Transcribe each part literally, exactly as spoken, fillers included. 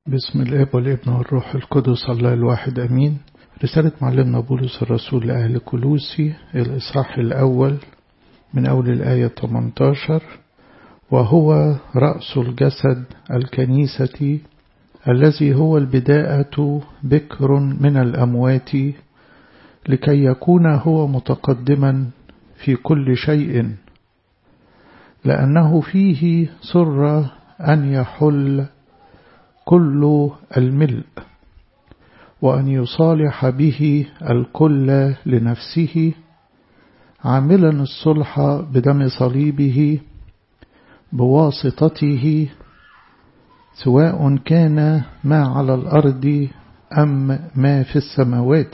بسم الاب والابن والروح القدس الله الواحد امين. رسالة معلمنا بولس الرسول لأهل كولوسي الإصحاح الأول من أول الآية ثمانية عشر: وهو رأس الجسد الكنيسة الذي هو البداءة بكر من الأموات لكي يكون هو متقدما في كل شيء، لأنه فيه سر أن يحل كل الملء، وأن يصالح به الكل لنفسه، عاملا الصلح بدم صليبه بواسطته، سواء كان ما على الأرض أم ما في السماوات.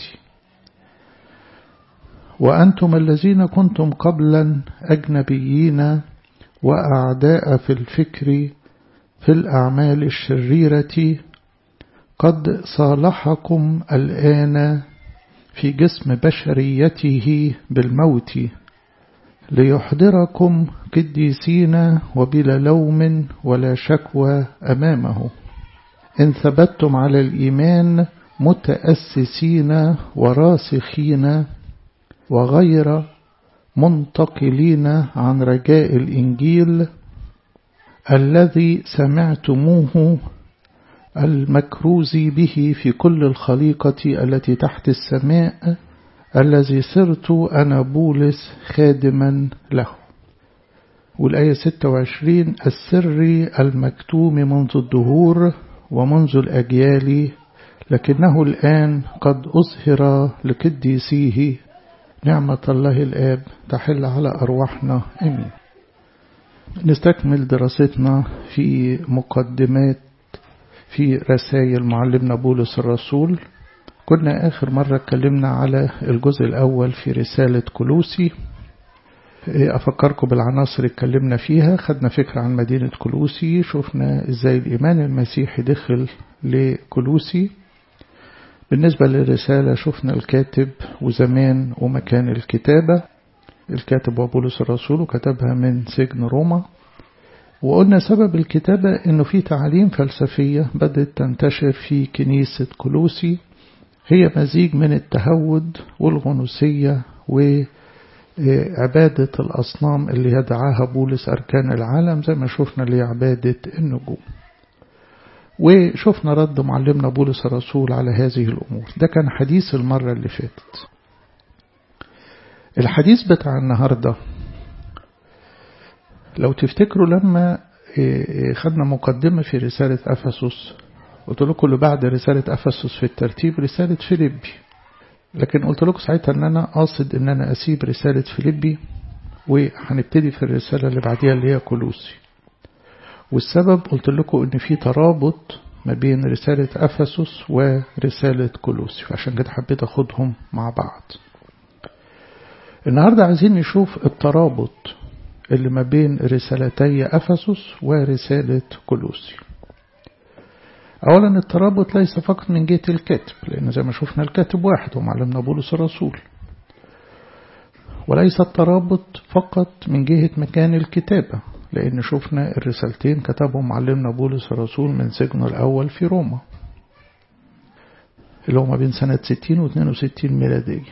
وأنتم الذين كنتم قبلا أجنبيين وأعداء في الفكر في الأعمال الشريرة، قد صالحكم الآن في جسم بشريته بالموت، ليحضركم قديسين وبلا لوم ولا شكوى أمامه، إن ثبتتم على الإيمان متأسسين وراسخين، وغير منتقلين عن رجاء الإنجيل الذي سمعتموه المكروز به في كل الخليقة التي تحت السماء، الذي صرت أنا بولس خادما له. والآية ستة وعشرين: السر المكتوم منذ الدهور ومنذ الأجيال، لكنه الآن قد أظهر لقديسيه، نعمة الله الآب تحل على أرواحنا آمين. نستكمل دراستنا في مقدمات في رسائل معلمنا بولس الرسول. كنا آخر مرة اتكلمنا على الجزء الأول في رسالة كولوسي. أفكركم بالعناصر اتكلمنا فيها. خدنا فكرة عن مدينة كولوسي، شفنا ازاي الإيمان المسيحي دخل لكولوسي. بالنسبة للرسالة شفنا الكاتب وزمان ومكان الكتابة. الكاتب وبولس الرسول وكتبها من سجن روما. وقلنا سبب الكتابة انه في تعاليم فلسفية بدأت تنتشر في كنيسة كولوسي، هي مزيج من التهود والغنوصية وعبادة الأصنام اللي يدعاها بولس أركان العالم، زي ما شفنا لعبادة النجوم. وشفنا رد معلمنا بولس الرسول على هذه الأمور. ده كان حديث المرة اللي فاتت. الحديث بتاع النهاردة لو تفتكروا لما خدنا مقدمة في رسالة أفسس، قلت لكم اللي بعد رسالة أفسس في الترتيب رسالة فيليبي، لكن قلت لكم ساعتها ان انا قاصد ان انا اسيب رسالة فيليبي وهنبتدي في الرسالة اللي بعديها اللي هي كولوسي. والسبب قلت لكم ان في ترابط ما بين رسالة أفسس ورسالة كولوسي، فعشان كده حبيت اخدهم مع بعض. النهاردة عايزين نشوف الترابط اللي ما بين رسالتي أفسس ورسالة كولوسي. أولا الترابط ليس فقط من جهة الكاتب، لأن زي ما شفنا الكاتب واحد ومعلمنا بولس الرسول، وليس الترابط فقط من جهة مكان الكتابة، لأن شفنا الرسالتين كتبهم معلمنا بولس الرسول من سجنه الأول في روما اللي هو ما بين سنة ستين و اثنين وستين ميلادية.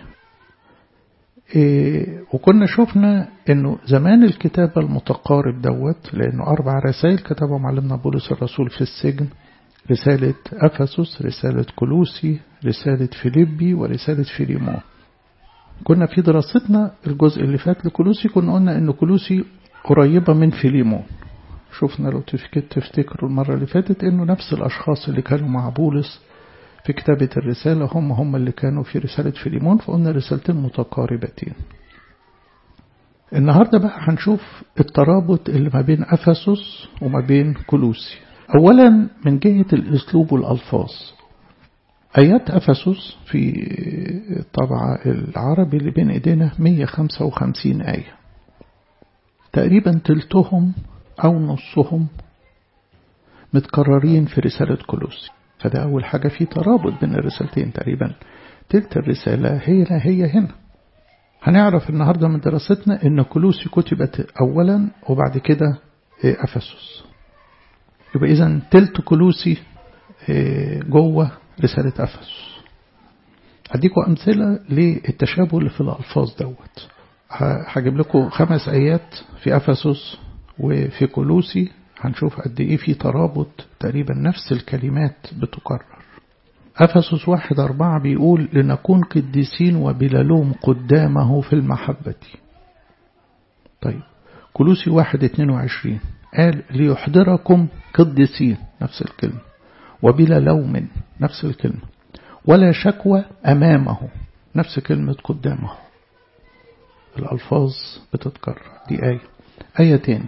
إيه وكنا شفنا انه زمان الكتابة المتقارب دوت، لانه اربع رسائل كتبها معلمنا بولس الرسول في السجن: رسالة أفسس، رسالة كولوسي، رسالة فيليبي، ورسالة فيليمون. كنا في دراستنا الجزء اللي فات لكولوسي كنا قلنا ان كولوسي قريبة من فيليمون. شفنا لو تفتكروا المرة اللي فاتت انه نفس الاشخاص اللي كانوا مع بولس في كتابة الرسالة هم هم اللي كانوا في رسالة فيليمون، فقلنا رسالتين متقاربتين. النهاردة بقى هنشوف الترابط اللي ما بين أفسس وما بين كولوسي. أولا من جهة الأسلوب والألفاظ، آيات أفسس في الطبعة العربي اللي بين إيدينا مية وخمسة وخمسين آية، تقريبا تلتهم أو نصهم متكررين في رسالة كولوسي. فده أول حاجة، في ترابط بين الرسالتين، تقريبا تلت الرسالة هي هي هنا. هنعرف النهاردة من دراستنا إن كولوسي كتبت أولا وبعد كده أفسس. يبقى إذن تلت كولوسي جوه رسالة أفسس. أديكم أمثلة للتشابه اللي في الألفاظ دوت. هجيب لكم خمس آيات في أفسس وفي كولوسي، هنشوف قد إيه في ترابط، تقريبا نفس الكلمات بتكرر. أفسس واحد أربعة بيقول لنكون قديسين وبلا لوم قدامه في المحبة. طيب كولوسي واحد اتنين وعشرين قال ليحضركم قديسين، نفس الكلمة، وبلا لوم، نفس الكلمة، ولا شكوى أمامه، نفس كلمة قدامه. الألفاظ بتتكرر. دي آية. آية تاني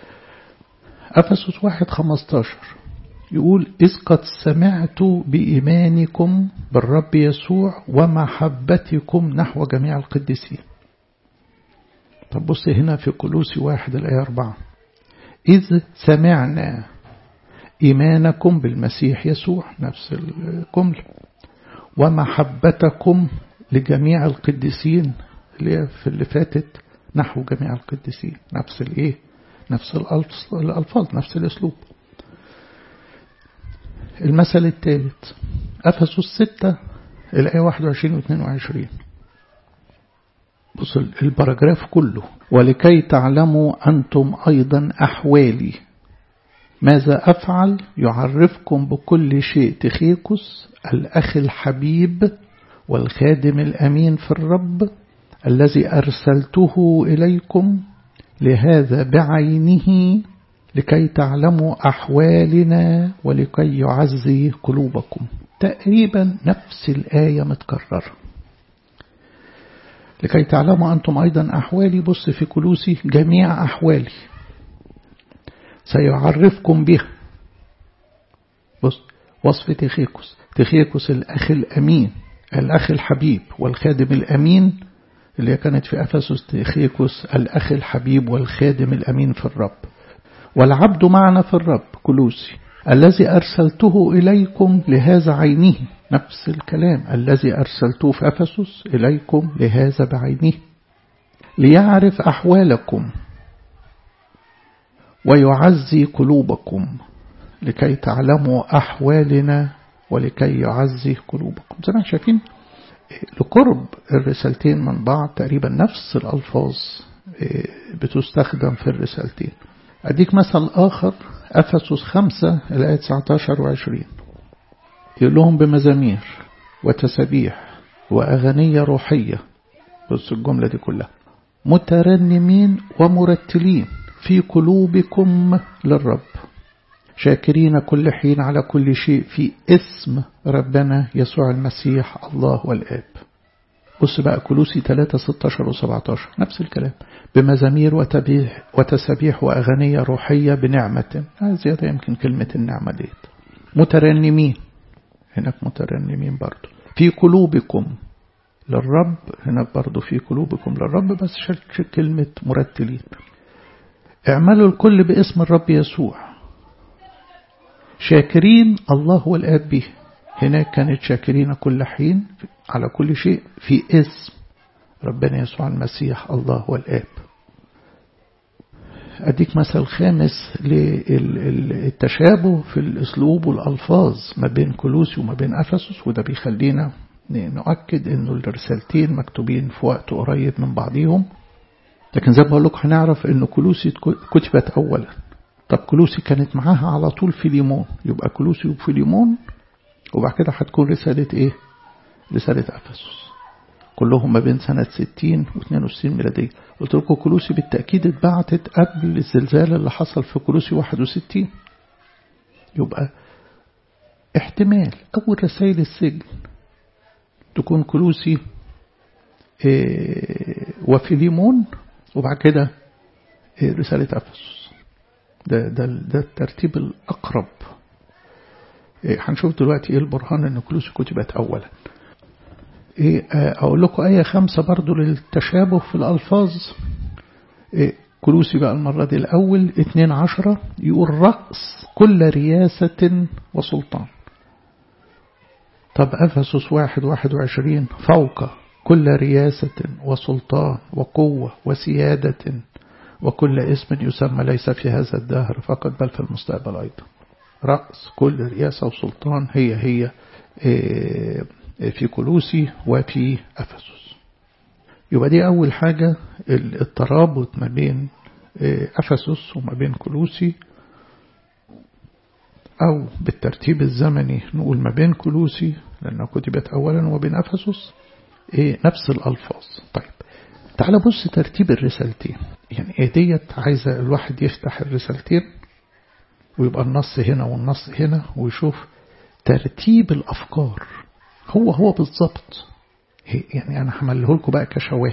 أفسس واحد خمستاشر يقول إذ قد سمعت بإيمانكم بالرب يسوع ومحبتكم نحو جميع القديسين. طب بص هنا في كولوسي واحد الآية أربعة إذ سمعنا إيمانكم بالمسيح يسوع، نفس الجملة، ومحبتكم لجميع القديسين اللي في اللي فاتت نحو جميع القديسين، نفس الايه، نفس الألفاظ، نفس الأسلوب. المثل الثالث أفسس ستة الآية واحد وعشرين واثنين وعشرين. بص الباراجراف كله، ولكي تعلموا أنتم أيضا أحوالي ماذا أفعل يعرفكم بكل شيء تخيكس الأخ الحبيب والخادم الأمين في الرب الذي أرسلته إليكم لهذا بعينه لكي تعلموا أحوالنا ولكي يعزي قلوبكم. تقريبا نفس الآية متكررة. لكي تعلموا أنتم أيضا أحوالي، بص في كولوسي جميع أحوالي سيعرفكم بها. بص وصف تخيكس، تخيكس الأخ الأمين، الأخ الحبيب والخادم الأمين، اللي كانت في أفسس تخيكس الأخ الحبيب والخادم الأمين في الرب. والعبد معنا في الرب كولوسي الذي أرسلته إليكم لهذا عينه، نفس الكلام، الذي أرسلته في أفسس إليكم لهذا بعينه ليعرف أحوالكم ويعزي قلوبكم، لكي تعلموا أحوالنا ولكي يعزي قلوبكم. زي ما شايفين لقرب الرسالتين من بعض تقريبا نفس الألفاظ بتستخدم في الرسالتين. أديك مثل آخر أفسس خمسة الآية تسعة عشر وعشرين يقول لهم بمزامير وتسبيح وأغنية روحية، بص الجملة دي كلها، مترنمين ومرتلين في قلوبكم للرب شاكرين كل حين على كل شيء في اسم ربنا يسوع المسيح الله والآب. بص بقى كولوسي ثلاثة ستة عشر وسبعة عشر نفس الكلام، بمزامير وتبيح وتسبيح وأغنية روحية بنعمة، زيادة يمكن كلمة النعمة ديت. مترنمين، هناك مترنمين برضو في قلوبكم للرب، هناك برضو في قلوبكم للرب، بس شلت كلمة مرتلين. اعملوا الكل باسم الرب يسوع شاكرين الله والآب به، هناك كانت شاكرين كل حين على كل شيء في اسم ربنا يسوع المسيح الله والآب. أديك مثل خامس للتشابه في الأسلوب والألفاظ ما بين كولوسي وما بين أفسس، وده بيخلينا نؤكد أنه الرسالتين مكتوبين في وقت قريب من بعضهم. لكن زي ما بقول لكم هنعرف أنه كولوسي كتبت أولا. طب كولوسي كانت معاها على طول فيليمون، يبقى كولوسي وفيليمون، وبعد كده هتكون رسالة إيه؟ رسالة أفسس. كلهم ما بين سنة ستين واثنين وستين ميلادية. قلت لكم كولوسي بالتأكيد اتبعتت قبل الزلزال اللي حصل في كولوسي واحد وستين، يبقى احتمال أول رسائل السجن تكون كولوسي اه وفيليمون، وبعد كده اه رسالة أفسس. ده, ده, ده الترتيب الأقرب. اه هنشوف دلوقتي ايه البرهان ان كولوسي كتبت أولا. إيه أقول لكم آية خمسة برضو للتشابه في الألفاظ. إيه كولوسي بقى المرة دي الأول اتنين عشرة يقول رأس كل رياسة وسلطان. طب أفسس واحد واحد وعشرين فوق كل رياسة وسلطان وقوة وسيادة وكل اسم يسمى ليس في هذا الدهر فقط بل في المستقبل أيضا. رأس كل رئاسة وسلطان هي هي في كولوسي وفي أفسس. يبقى دي أول حاجة الترابط ما بين أفسس وما بين كولوسي، أو بالترتيب الزمني نقول ما بين كولوسي لأنها كتبت أولا وبين أفسس نفس الألفاظ. طيب تعال بص ترتيب الرسالتين، يعني ايه ديت؟ عايزة الواحد يفتح الرسالتين ويبقى النص هنا والنص هنا ويشوف ترتيب الأفكار هو هو بالضبط. يعني أنا حمله لكم بقى كشواهد.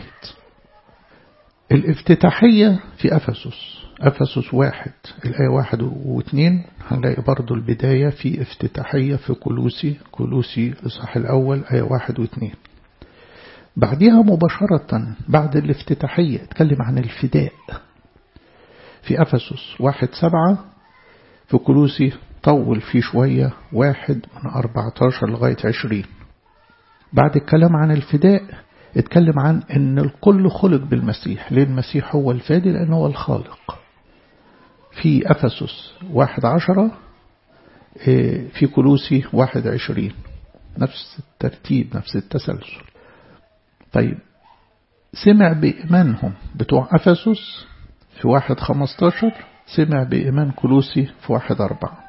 الافتتاحية في أفسس، أفسس واحد الآية واحد واثنين، هنلاقي برضو البداية في افتتاحية في كولوسي، كولوسي الإصحاح الأول آية واحد واثنين. بعدها مباشرة بعد الافتتاحية اتكلم عن الفداء في أفسس واحد سبعة، في كولوسي طول فيه شوية واحد من أربعتاشر لغاية عشرين. بعد الكلام عن الفداء اتكلم عن ان الكل خلق بالمسيح. ليه المسيح هو الفادي؟ لأنه هو الخالق. في أفسس واحد عشرة، في كولوسي واحد عشرين، نفس الترتيب نفس التسلسل. طيب سمع بإيمانهم بتوع أفسس في واحد خمستاشر، سمع بإيمان كولوسي في واحد أربعة.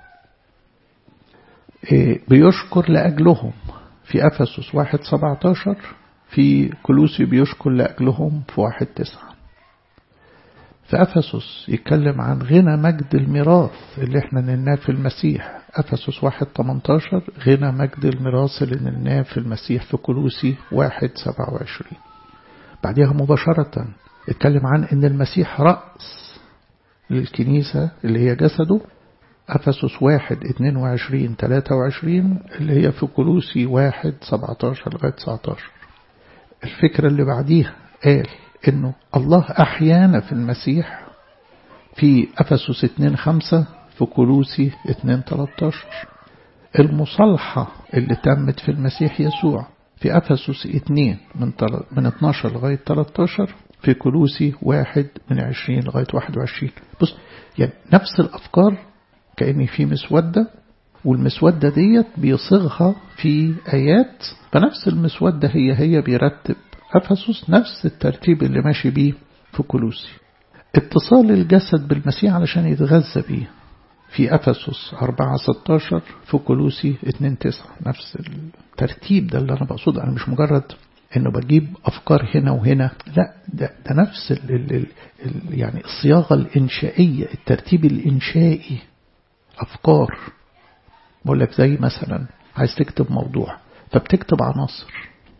بيشكر لأجلهم في أفسس واحد سبعتاشر، في كولوسي بيشكر لأجلهم في واحد تسعة. في أفسس يتكلم عن غنى مجد الميراث اللي احنا نلناه في المسيح، أفسس واحد تمنتاشر غنى مجد الميراث اللي نلناه في المسيح في كولوسي واحد سبعة وعشرين. بعدها مباشرة يتكلم عن ان المسيح رأس للكنيسة اللي هي جسده، أفسس واحد اتنين وعشرين تلاتة وعشرين اللي هي في كولوسي واحد سبعتاشر لغاية تسعتاشر. الفكرة اللي بعديها قال إنه الله أحيانا في المسيح في أفسس اتنين خمسة، في كولوسي اتنين تلاتاشر. المصالحة اللي تمت في المسيح يسوع في أفسس اتنين من من اتناشر لغاية تلاتاشر، في كولوسي واحد من عشرين لغاية واحد وعشرين. بص يعني نفس الأفكار كأن في مسودة، والمسودة ديت بيصيغها في آيات، فنفس المسودة هي هي بيرتب أفسس نفس الترتيب اللي ماشي بيه في كولوسي. اتصال الجسد بالمسيح علشان يتغذى بيه في أفسس أربعة ستاشر، في كولوسي اتنين تسعة، نفس الترتيب ده اللي أنا بقصده. أنا مش مجرد إنه بجيب أفكار هنا وهنا، لا ده, ده نفس ال ال ال يعني الصياغة الإنشائية، الترتيب الإنشائي. أفكار بقول لك زي مثلا عايز تكتب موضوع فبتكتب عناصر،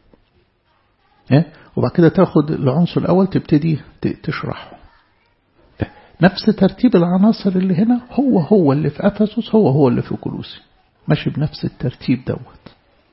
وبعد كده تاخد العنصر الأول تبتدي تشرحه. نفس ترتيب العناصر اللي هنا هو هو اللي في أفسس، هو هو اللي في كولوسي، ماشي بنفس الترتيب دوت.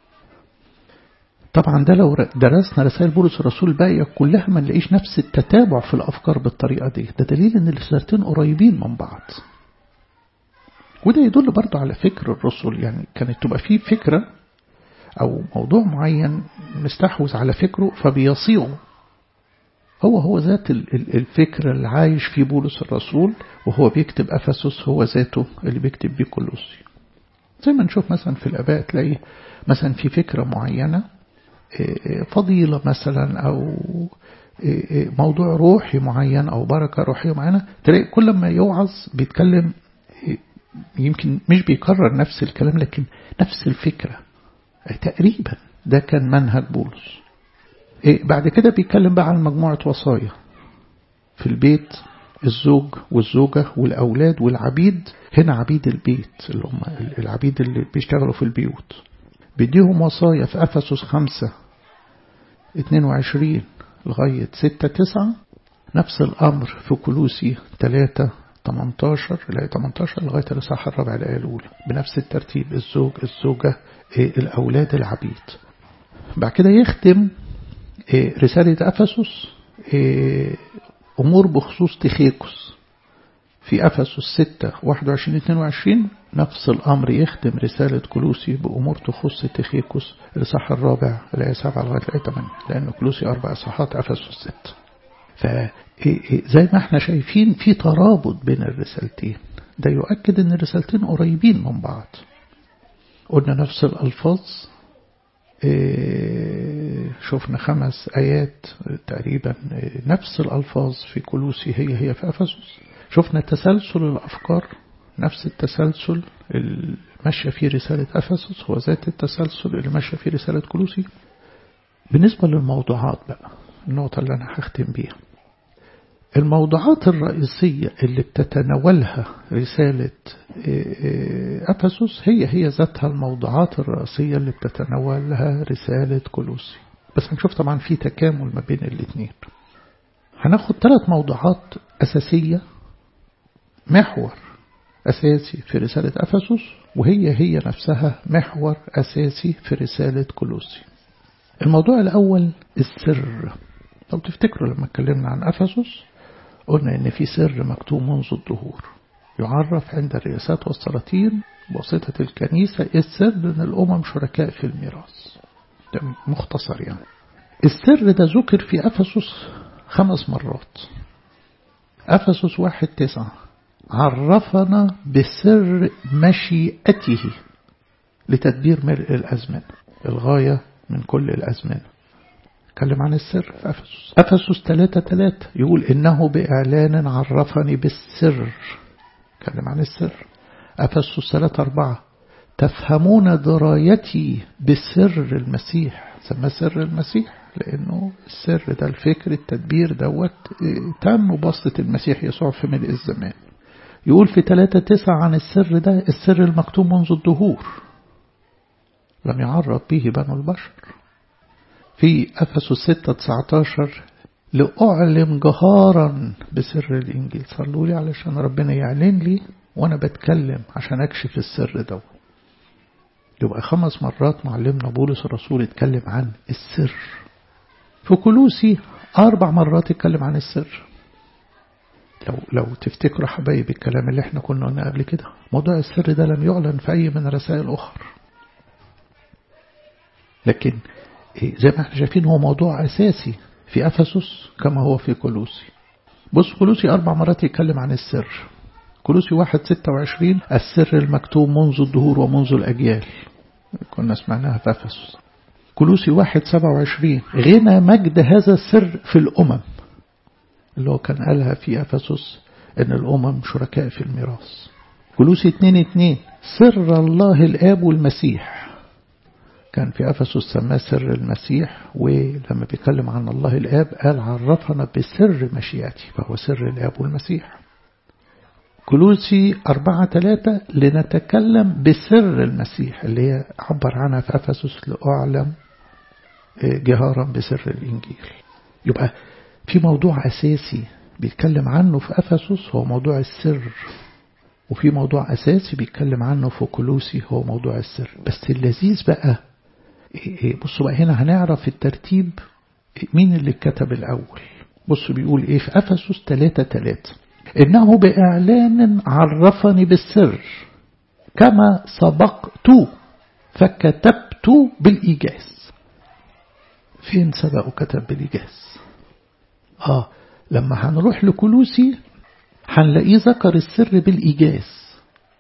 طبعا ده لو درسنا رسائل بولس الرسول الباقية كلها ما نلاقيش نفس التتابع في الأفكار بالطريقة دي. ده دليل ان الرسالتين قريبين من بعض، وده يدل برضه على فكر الرسل. يعني كانت تبقى فيه فكرة أو موضوع معين مستحوذ على فكره فبيصيغه، هو هو ذات الفكر اللي عايش في بولس الرسول وهو بيكتب أفسس، هو ذاته اللي بيكتب بيه كولوسي. زي ما نشوف مثلا في الآباء تلاقي مثلا في فكرة معينة، فضيلة مثلا أو موضوع روحي معين أو بركة روحية معينة، تلاقي كل ما يوعظ بيتكلم يمكن مش بيكرر نفس الكلام لكن نفس الفكرة تقريبا. ده كان منهج بولس. بعد كده بيتكلم بقى عن مجموعة وصايا في البيت، الزوج والزوجة والأولاد والعبيد. هنا عبيد البيت اللي هم العبيد اللي بيشتغلوا في البيوت، بيديهم وصايا في أفسس خمسة اتنين وعشرين لغاية ستة تسعة. نفس الأمر في كولوسي ثلاثة تمنتاشر الآية تمنتاشر لغاية الإصحاح الرابع الآية الأولى، بنفس الترتيب، الزوج الزوجة الأولاد العبيد. بعد كده يختم رسالة أفسس أمور بخصوص تيخيكوس في أفسس ستة واحد وعشرين اتنين وعشرين. نفس الأمر يختم رسالة كولوسي بأمور تخص تيخيكوس الإصحاح الرابع الآية سبعة لغاية الآية ثمانية، لأن كولوسي أربع إصحاحات أفسس ستة. فزي ما احنا شايفين في ترابط بين الرسالتين، ده يؤكد ان الرسالتين قريبين من بعض. قلنا نفس الألفاظ، شفنا خمس آيات تقريبا نفس الألفاظ في كولوسي هي هي في أفسس. شفنا تسلسل الأفكار، نفس التسلسل اللي ماشية في رسالة أفسس هو ذات التسلسل اللي ماشية في رسالة كولوسي. بالنسبة للموضوعات بقى، النقطة اللي أنا هختم بيها، الموضوعات الرئيسية اللي بتتناولها رسالة أفسس هي هي ذاتها الموضوعات الرئيسية اللي بتتناولها رسالة كولوسي، بس هنشوف طبعا في تكامل ما بين الاثنين. هناخد ثلاث موضوعات أساسية، محور أساسي في رسالة أفسس وهي هي نفسها محور أساسي في رسالة كولوسي. الموضوع الأول السر. لو تفتكروا لما اتكلمنا عن أفسس قلنا إن في سر مكتوب منذ الظهور يعرف عند الرئاسات والسلاطين بواسطة الكنيسة. السر إن الأمم شركاء في الميراث، ده مختصر يعني. السر ده ذكر في أفسس خمس مرات. أفسس واحد تسعة عرفنا بسر مشيئته لتدبير ملء الأزمنة، الغاية من كل الأزمنة. اتكلم عن السر في أفسس. أفسس ثلاثة ثلاثة يقول إنه بإعلان عرفني بالسر، اتكلم عن السر. أفسس ثلاثة أربعة تفهمون درايتي بسر المسيح، سمى سر المسيح لأنه السر ده الفكر التدبير دوت تم بسطة المسيح يسوع في ملء الزمان. يقول في ثلاثة تسعة عن السر ده السر المكتوب منذ الدهور لم يعرف به بنو البشر. في أفسس ستة تسعتاشر لأعلم جهارا بسر الإنجيل. صلوا لي علشان ربنا يعلن لي وأنا بتكلم عشان أكشف السر ده. يبقى خمس مرات معلمنا بولس الرسول اتكلم عن السر. في كولوسي أربع مرات اتكلم عن السر. لو لو تفتكروا حبايب الكلام اللي احنا كنا قلنا قبل كده، موضوع السر ده لم يعلن في أي من رسائل أخرى، لكن زي ما احنا شايفين هو موضوع أساسي في أفسس كما هو في كولوسي. بص كولوسي أربع مرات يتكلم عن السر. كولوسي واحد ستة وعشرين السر المكتوب منذ الدهور ومنذ الأجيال، كنا سمعناها في أفسس. كولوسي واحد سبعة وعشرين غنى مجد هذا السر في الأمم، اللي هو كان قالها في أفسس إن الأمم شركاء في الميراث. كولوسي اتنين اتنين سر الله الآب والمسيح، كان في أفسس سماه سر المسيح، ولما بيتكلم عن الله الآب قال عرفنا بسر مشيئته، فهو سر الآب والمسيح. كولوسي أربعة ثلاثة لنتكلم بسر المسيح اللي هي عبر عنها في أفسس لأعلم جهارا بسر الإنجيل. يبقى في موضوع أساسي بيتكلم عنه في أفسس هو موضوع السر، وفي موضوع أساسي بيتكلم عنه في كولوسي هو موضوع السر. بس اللذيذ بقى بصوا بقى هنا هنعرف الترتيب مين اللي كتب الأول. بصوا بيقول إيه في أفسس ثلاثة ثلاثة إنه بإعلان عرفني بالسر كما سبقت فكتبت بالإيجاز. فين سبق وكتب بالإيجاز؟ آه لما هنروح لكولوسي هنلاقيه ذكر السر بالإيجاز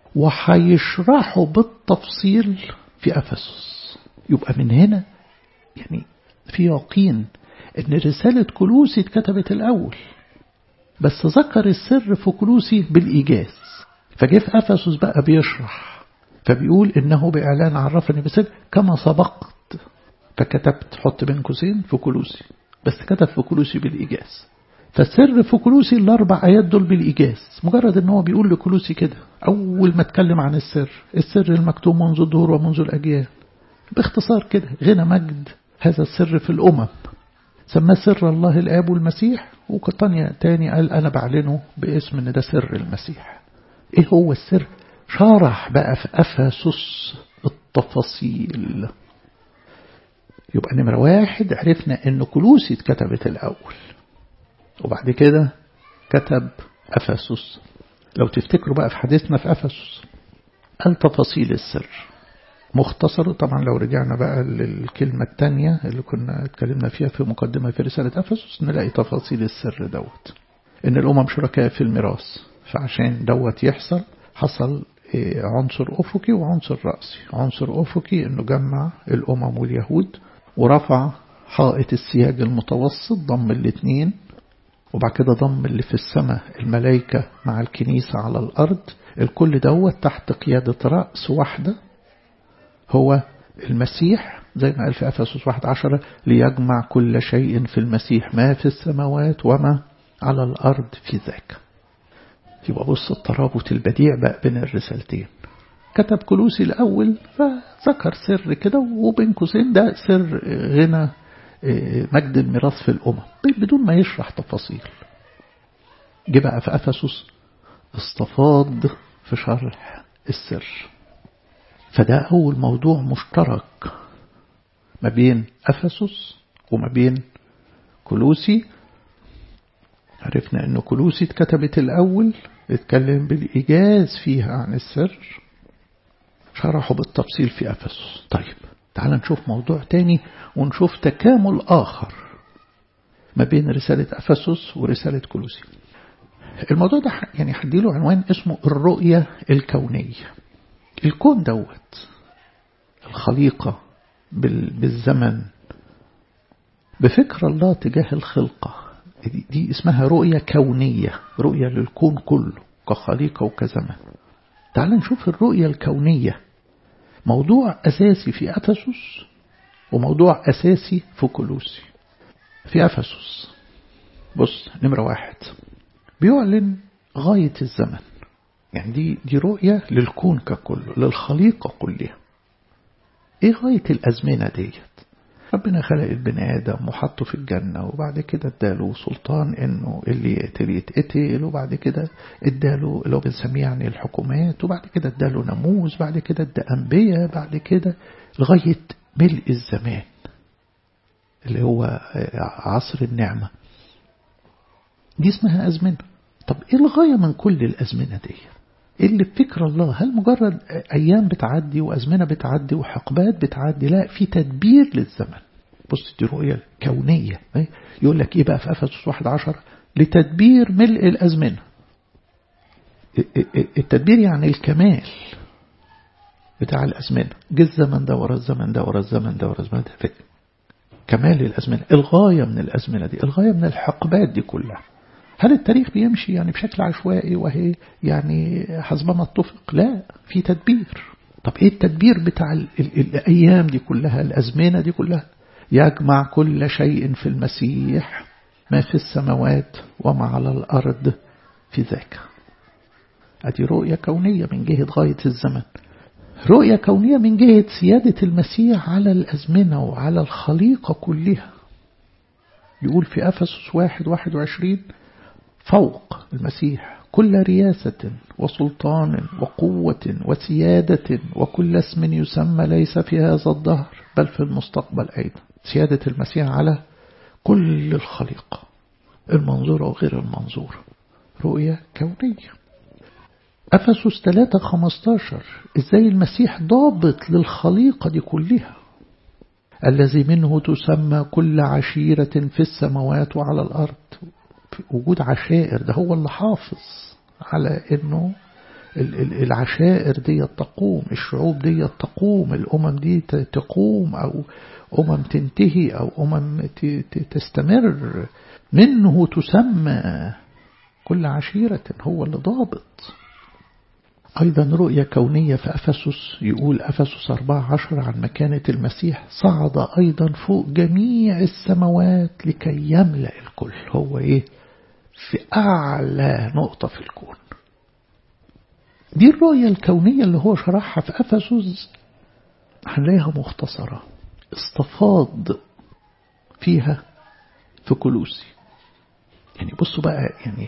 وحيشرحه بالتفصيل في أفسس. يبقى من هنا يعني في يقين ان رسالة كولوسي اتكتبت الأول، بس ذكر السر في كولوسي بالإيجاز، فجاء في أفسس بقى بيشرح، فبيقول إنه بإعلان عرفني بسر كما سبقت فكتبت، حط بين قوسين في كولوسي، بس كتب في كولوسي بالإيجاز. فالسر في كولوسي الأربع آيات دول بالإيجاز، مجرد إن هو بيقول لكولوسي كده أول ما اتكلم عن السر، السر المكتوب منذ الدهور ومنذ الأجيال، باختصار كده غنى مجد هذا السر في الأمم، سماه سر الله الآب والمسيح، وكتانية تاني قال أنا بعلنه باسم إن ده سر المسيح. إيه هو السر؟ شرح بقى في أفسس التفاصيل. يبقى نمرة واحد عرفنا إن كولوسي اتكتبت الأول وبعد كده كتب أفسس. لو تفتكروا بقى في حديثنا في أفسس قال تفاصيل السر مختصر. طبعا لو رجعنا بقى للكلمة الثانية اللي كنا اتكلمنا فيها في مقدمة في رسالة أفسس نلاقي تفاصيل السر دوت إن الأمم شركاء في الميراث، فعشان دوت يحصل حصل عنصر أفقي وعنصر رأسي. عنصر أفقي أنه جمع الأمم واليهود ورفع حائط السياج المتوسط، ضم الاثنين، وبعد كده ضم اللي في السماء الملائكة مع الكنيسة على الأرض، الكل دوت تحت قيادة رأس واحدة هو المسيح، زي ما قال في أفسس واحد عشرة ليجمع كل شيء في المسيح ما في السماوات وما على الأرض في ذاك. يبقى بص الترابط البديع بقى بين الرسالتين. كتب كولوسي الأول فذكر سر كده، وبين قوسين ده سر غنى مجد الميراث في الأمم بدون ما يشرح تفاصيل. جه بقى في أفسس استفاض في شرح السر. فده أول موضوع مشترك ما بين أفسس وما بين كولوسي. عرفنا أنه كولوسي اتكتبت الأول، اتكلم بالإيجاز فيها عن السر، شرحه بالتفصيل في أفسس. طيب تعال نشوف موضوع تاني ونشوف تكامل آخر ما بين رسالة أفسس ورسالة كولوسي. الموضوع ده يعني هديله عنوان اسمه الرؤية الكونية. الكون دوت الخليقة بالزمن بفكر الله تجاه الخلقة، دي اسمها رؤية كونية، رؤية للكون كله كخليقة وكزمن. تعال نشوف الرؤية الكونية، موضوع أساسي في أفسس وموضوع أساسي في كولوسي. في أفسس بص نمرة واحد بيعلن غاية الزمن، يعني دي دي رؤية للكون ككل، للخليقة كلها. ايه غاية الأزمنة ديت؟ ربنا خلق البني آدم وحطه في الجنة، وبعد كده اداله سلطان انه اللي يقتل يتقتل، وبعد كده اداله اللي هو بنسميه يعني الحكومات، وبعد كده اداله ناموس، بعد كده ادى أنبياء، بعد كده لغاية ملء الزمان اللي هو عصر النعمة. دي اسمها أزمنة. طب ايه الغاية من كل الأزمنة دي؟ اللي بفكر الله هل مجرد أيام بتعدي وأزمنة بتعدي وحقبات بتعدي؟ لا، في تدبير للزمن. بص دي رؤية كونية. يقول لك إيه بقى في أفسس واحد عشر؟ لتدبير ملء الأزمنة. التدبير يعني الكمال بتاع الأزمنة، جه الزمن ده ورا الزمن ده ورا الزمن ده ورا الزمن ده، كمال الأزمنة. الغاية من الأزمنة دي، الغاية من الحقبات دي كلها. هل التاريخ بيمشي يعني بشكل عشوائي وهي يعني حسب ما اتفق؟ لا، في تدبير. طب ايه التدبير بتاع ال ال الأيام دي كلها، الأزمنة دي كلها؟ يجمع كل شيء في المسيح ما في السماوات وما على الأرض في ذاك. ادي رؤية كونية من جهة غاية الزمن. رؤية كونية من جهة سيادة المسيح على الأزمنة وعلى الخليقة كلها. يقول في أفسس واحد واحد وعشرين فوق المسيح كل رياسة وسلطان وقوة وسيادة وكل اسم يسمى ليس في هذا الدهر بل في المستقبل أيضا. سيادة المسيح على كل الخليقة، المنظورة وغير المنظورة. رؤية كونية. أفسس ثلاثة خمستاشر ازاي المسيح ضابط للخليقة دي كلها، الذي منه تسمى كل عشيرة في السماوات وعلى الأرض. وجود عشائر، ده هو اللي حافظ على انه العشائر دي تقوم، الشعوب دي تقوم، الأمم دي تقوم أو أمم تنتهي أو أمم تستمر. منه تسمى كل عشيرة، هو اللي ضابط. أيضا رؤية كونية في أفسس، يقول أفسس أربعة عشر عن مكانة المسيح صعد أيضا فوق جميع السماوات لكي يملأ الكل. هو إيه؟ في أعلى نقطة في الكون. دي الرؤية الكونية اللي هو شرحها في أفسس، هنلاقيها مختصرة استفاض فيها في كولوسي. يعني بصوا بقى، يعني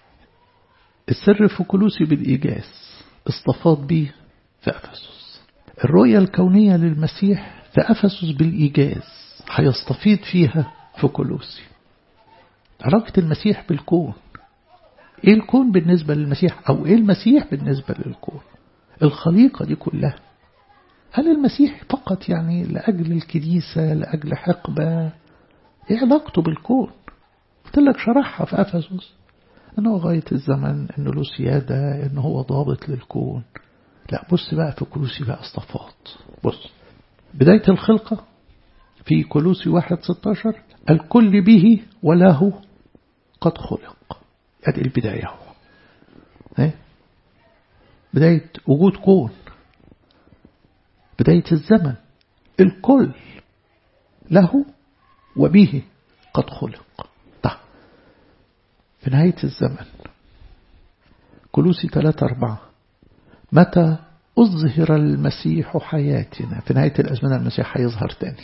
السر في كولوسي بالإيجاز استفاض به في أفسس. الرؤية الكونية للمسيح في أفسس بالإيجاز هيستفيد فيها في كولوسي. علاقة المسيح بالكون، ايه الكون بالنسبة للمسيح، او ايه المسيح بالنسبة للكون، الخليقة دي كلها. هل المسيح فقط يعني لأجل الكنيسة، لأجل حقبة؟ ايه علاقته بالكون؟ قلت لك شرحها في أفسس. أنه غاية الزمن، أنه له سيادة، أنه هو ضابط للكون. لا، بص بقى في كولوسي بقى استفاض. بص بداية الخلقة في كولوسي واحد ستاشر، الكل به وله قد خلق. هذه البداية، هو بداية وجود كون، بداية الزمن، الكل له وبه قد خلق. طيب في نهاية الزمن كولوسي ثلاثة أربعة، متى أظهر المسيح حياتنا. في نهاية الأزمنة المسيح هيظهر تاني،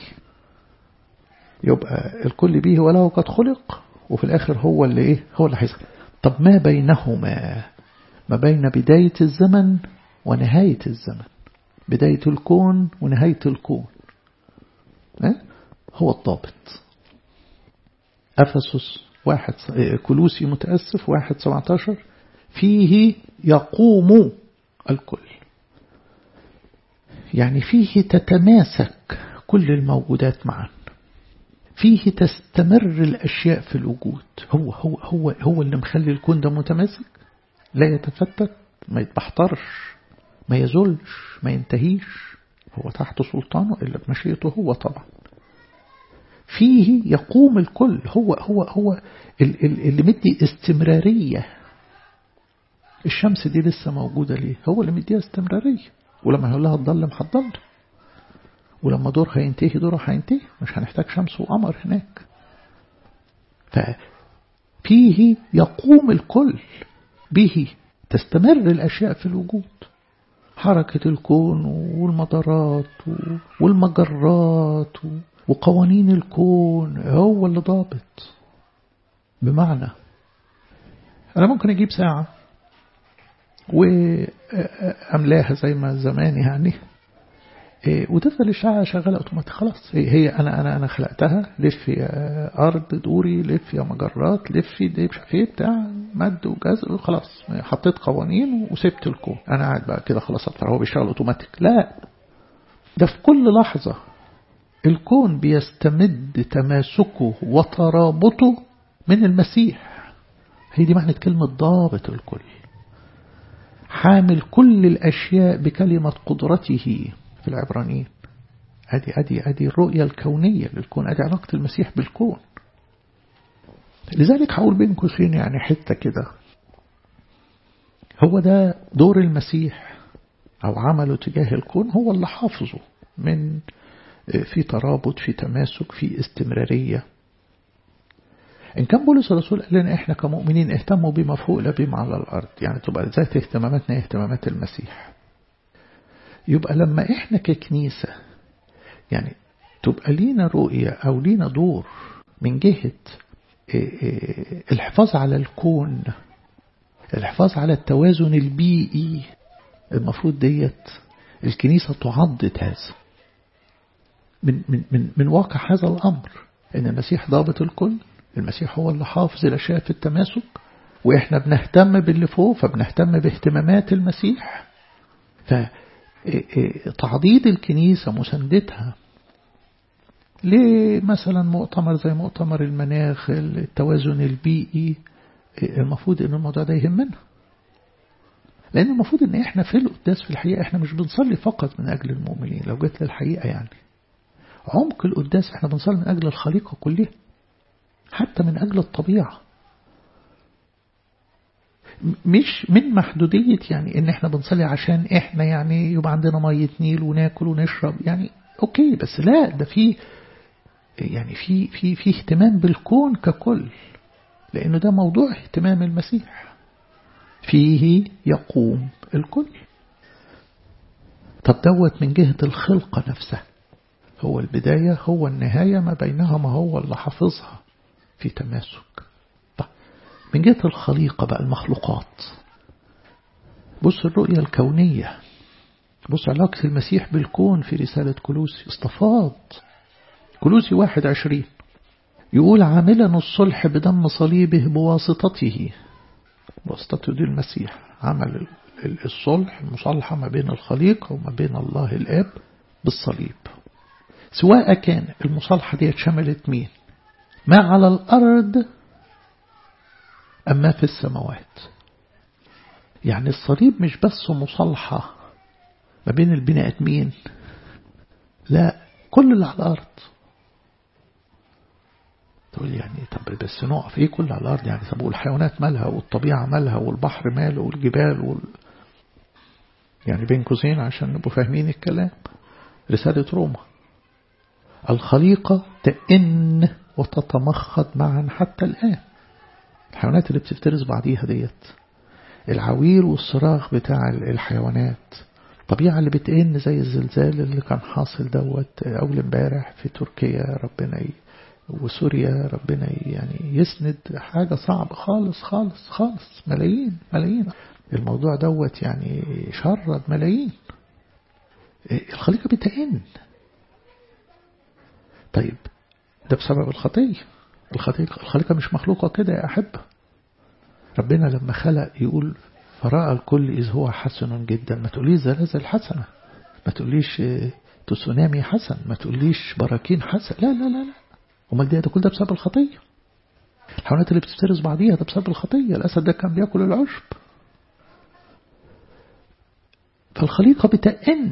يبقى الكل به وله قد خلق، وفي الآخر هو اللي إيه، هو اللي هيظهر. طب ما بينهما، ما بين بداية الزمن ونهاية الزمن، بداية الكون ونهاية الكون، أه؟ هو الضابط. أفسس واحد، كولوسي متأسف واحد سبعتاشر، فيه يقوم الكل. يعني فيه تتماسك كل الموجودات معا، فيه تستمر الأشياء في الوجود. هو هو هو هو اللي مخلي الكون ده متماسك، لا يتفتت، ما يتبحترش، ما يزولش، ما ينتهيش. هو تحت سلطانه إلا بمشيئته هو طبعا. فيه يقوم الكل، هو هو هو اللي مدي استمرارية. الشمس دي لسه موجودة ليه؟ هو اللي مديها استمرارية، ولما يقول لها تضلم هتضلم، ولما دورها ينتهي دورها هينتهي، مش هنحتاج شمس وقمر هناك. ففيه يقوم الكل، به تستمر الأشياء في الوجود، حركة الكون والمدارات والمجرات وقوانين الكون، هو اللي ضابط. بمعنى أنا ممكن أجيب ساعة وأملاها زي ما زمان يعني، وتفضل الساعة شغالة أوتوماتيك. خلاص هي أنا أنا أنا خلقتها، لف يا أرض دوري، لف يا مجرات لفي، دي مش عارف إيه بتاع مد وجزء، خلاص حطيت قوانين وسبت الكون، أنا قاعد بقى كده خلاص أطفر، هو بيشتغل أوتوماتيك. لا، ده في كل لحظة الكون بيستمد تماسكه وترابطه من المسيح. هي دي معنى كلمة ضابط الكل، حامل كل الأشياء بكلمة قدرته في العبرانيين. أدي أدي أدي الرؤية الكونية للكون، أدي علاقة المسيح بالكون. لذلك هقول بين قوسين يعني حتة كده، هو ده دور المسيح أو عمله تجاه الكون، هو اللي حافظه من في ترابط، في تماسك، في استمرارية. إن كان بولس الرسول قال لنا إحنا كمؤمنين اهتموا بما فوق لا بما على الأرض، يعني تبقى ذات اهتماماتنا اهتمامات المسيح. يبقى لما إحنا ككنيسة يعني تبقى لينا رؤية أو لينا دور من جهة الحفاظ على الكون، الحفاظ على التوازن البيئي، المفروض ديت الكنيسة تعضد هذا من, من, من, من واقع هذا الأمر، إن المسيح ضابط الكل، المسيح هو اللي حافظ الأشياء في التماسك، وإحنا بنهتم باللي فوق، فبنهتم باهتمامات المسيح. فتعضيد الكنيسة مساندتها لمثلا مؤتمر زي مؤتمر المناخ، التوازن البيئي، المفروض إن الموضوع ده يهمنا، لأن المفروض إن إحنا في القداس في الحقيقة إحنا مش بنصلي فقط من أجل المؤمنين. لو جت للحقيقة يعني عمق القداس إحنا بنصلي من أجل الخليقة كلها، حتى من أجل الطبيعة، مش من محدودية يعني إن إحنا بنصلي عشان إحنا يعني يبقى عندنا مية نيل وناكل ونشرب يعني أوكي، بس لا، ده في يعني في في في اهتمام بالكون ككل، لأنه ده موضوع اهتمام المسيح، فيه يقوم الكل. طب دوت من جهة الخلقة نفسها، هو البداية هو النهاية، ما بينهما هو اللي حافظها في تماسك. طب من جهة الخليقة بقى، المخلوقات، بص الرؤية الكونية، بص علاقة المسيح بالكون في رسالة كولوسي استفاض. كولوسي واحد عشرين يقول عاملا الصلح بدم صليبه بواسطته، بواسطته دي المسيح عمل الصلح، المصالحة ما بين الخليقة وما بين الله الآب بالصليب. سواء كان المصالحة دي شملت مين، ما على الأرض أما في السماوات. يعني الصليب مش بس مصالحة ما بين البني آدمين، لا، كل اللي على الأرض. تقول يعني طب بس نقف ايه كل على الأرض؟ يعني طب والحيوانات مالها والطبيعة مالها والبحر ماله والجبال وال... يعني بين قوسين عشان نبقوا فاهمين الكلام، رسالة روما: الخليقة تئن وتتمخض معا حتى الآن. الحيوانات اللي بتفترس بعضيها ديت، العويل والصراخ بتاع الحيوانات، الطبيعة اللي بتئن زي الزلزال اللي كان حاصل دوت أول امبارح في تركيا، ربنا ي... وسوريا ربنا ي... يعني يسند. حاجة صعبة خالص خالص خالص، ملايين ملايين الموضوع دوت يعني شرد ملايين. الخليقة بتئن. طيب ده بسبب الخطية. الخليقة الخليقة مش مخلوقة كده يا أحبة. ربنا لما خلق يقول فرأى الكل إذ هو حسن جدا. ما تقوليش زلازل حسنة، ما تقوليش تسونامي حسن، ما تقوليش براكين حسن، لا لا لا لا. وما ده كل ده بسبب الخطية. الحيوانات اللي بتفترس بعضيها ده بسبب الخطية. الأسد ده كان بيأكل العشب. فالخليقة بتئن.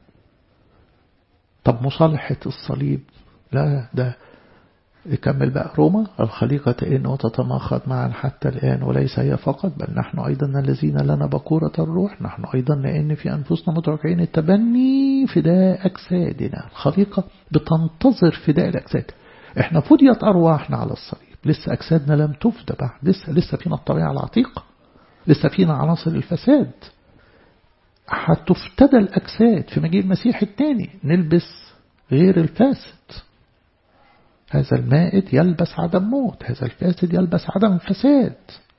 طب مصالحة الصليب، لا ده يكمل بقى روما: الخليقة تئن وتتماخض معا حتى الآن، وليس هي فقط بل نحن أيضا الذين لنا بكورة الروح نحن أيضا نئن في أنفسنا متركين التبني فداء أجسادنا. الخليقة بتنتظر فداء الأجساد. احنا فديت أرواحنا على الصليب، لسه أجسادنا لم تفدى بعد، لسه لسه فينا الطبيعة العتيقة، لسه فينا عناصر الفساد. هتفتدى الأجساد في مجيء المسيح الثاني، نلبس غير الفاسد. هذا المائت يلبس عدم موت، هذا الفاسد يلبس عدم فساد.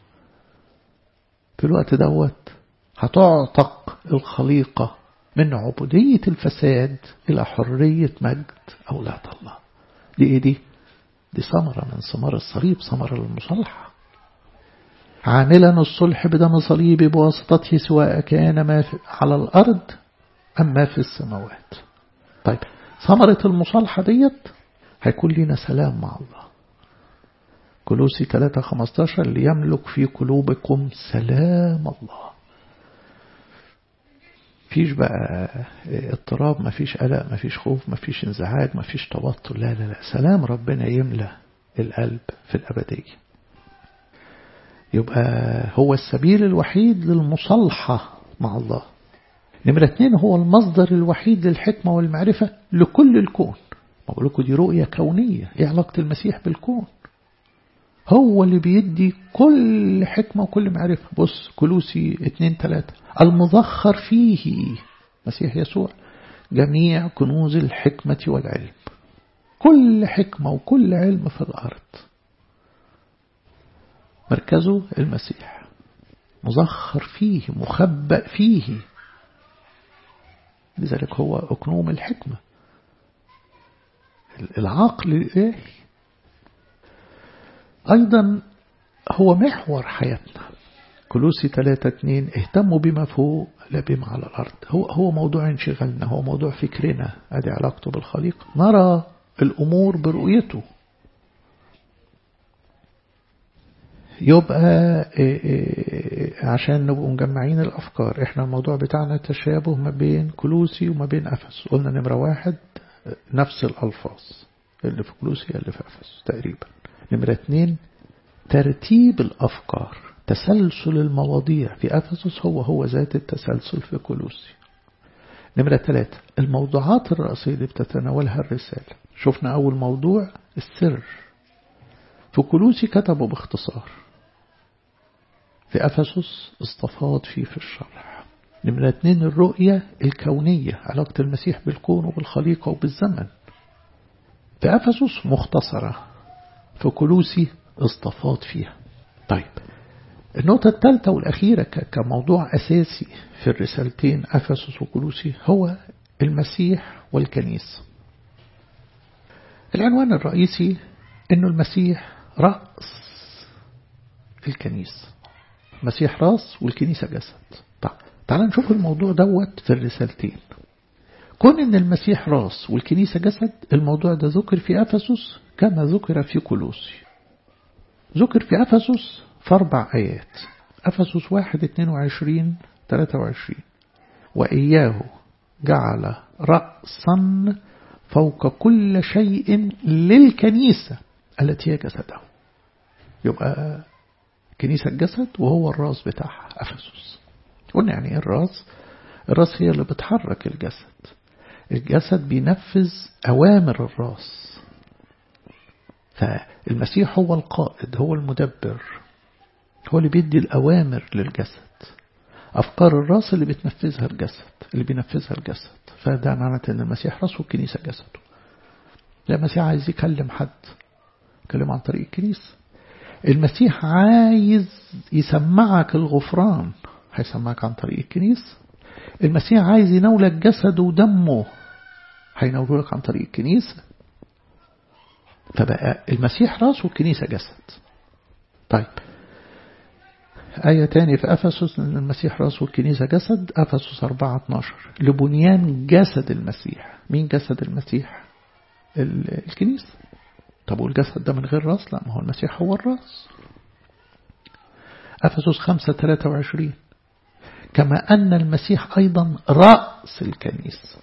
في الوقت دوت هتعتق الخليقة من عبودية الفساد إلى حرية مجد أولاد الله. دي إيه دي؟ دي ثمرة من ثمار الصليب، ثمرة للمصالحة. عاملا الصلح بدم صليبي بواسطته سواء كان ما على الأرض أم ما في السماوات. طيب ثمرة المصالحة ديت هيكون لنا سلام مع الله. كولوسي ثلاثة خمستاشر: ليملك في قلوبكم سلام الله. مفيش بقى اضطراب، مفيش قلق، مفيش خوف، مفيش انزعاج، مفيش توتر، لا لا لا، سلام ربنا يملأ القلب في الأبدية. يبقى هو السبيل الوحيد للمصالحة مع الله. نمرة اتنين: هو المصدر الوحيد للحكمة والمعرفة لكل الكون. بقول لكم دي رؤية كونية. ايه علاقة المسيح بالكون؟ هو اللي بيدي كل حكمة وكل معرفة. بص كولوسي اتنين تلاتة: المذخر فيه مسيح يسوع جميع كنوز الحكمة والعلم. كل حكمة وكل علم في الأرض مركزه المسيح، مذخر فيه، مخبأ فيه. لذلك هو أكنوم الحكمة، العقل الإلهي. أيضا هو محور حياتنا. كولوسي ثلاثة اثنين: اهتموا بما فوق لا بما على الأرض. هو هو موضوع انشغالنا، هو موضوع فكرنا، هذه علاقته بالخليقة. نرى الأمور برؤيته. يبقى عشان نبقوا مجمعين الأفكار، احنا الموضوع بتاعنا تشابه ما بين كولوسي وما بين أفس. قلنا نمرة واحد نفس الألفاظ اللي في كولوسي اللي في أفس تقريبا. نمرة اثنين ترتيب الأفكار، تسلسل المواضيع في أفسس هو هو ذات التسلسل في كولوسي. نمرة ثلاثة الموضوعات الرئيسية اللي بتتناولها الرسالة. شفنا أول موضوع السر، في كولوسي كتبه باختصار، في أفسس استفاض فيه في الشرح. نمرة اثنين الرؤية الكونية، علاقة المسيح بالكون وبالخليقة وبالزمن. في أفسس مختصرة، في كولوسي استفاض فيها. طيب النقطة الثالثة والأخيرة كموضوع أساسي في الرسالتين أفسس وكولوسي هو المسيح والكنيسة. العنوان الرئيسي إنه المسيح رأس الكنيسة، المسيح رأس والكنيسة جسد. طيب تعال نشوف الموضوع دوت في الرسالتين. كون إن المسيح رأس والكنيسة جسد، الموضوع ده ذكر في أفسس كما ذكر في كولوسي. ذكر في أفسس في أربع آيات. أفسس واحد اتنين وعشرين تلاتة وعشرين وإياه جعل رأسا فوق كل شيء للكنيسة التي هي جسده. يبقى كنيسة الجسد وهو الراس بتاعها أفسس. قلنا يعني إيه الراس؟ الراس هي اللي بتحرك الجسد. الجسد بينفذ أوامر الراس. فالمسيح هو القائد، هو المدبر، هو اللي بيدي الأوامر للجسد. أفكار الراس اللي بتنفذها الجسد، اللي بينفذها الجسد. فده معنى أن المسيح راسه والكنيسة جسده. لا، المسيح عايز يكلم حد، يكلم عن طريق الكنيسة. المسيح عايز يسمعك الغفران، هيسمعك عن طريق الكنيسة. المسيح عايز ينولك جسده ودمه، هينولك عن طريق الكنيسة. فبقى المسيح راس والكنيسة جسد. طيب آية تاني في أفسس أن المسيح راس والكنيسة جسد. أفسس أربعة اتناشر لبنيان جسد المسيح. مين جسد المسيح؟ الكنيسة. طب والجسد ده من غير راس؟ لا، ما هو المسيح هو الراس. أفسس خمسة تلاتة وعشرين كما أن المسيح أيضا رأس الكنيسة.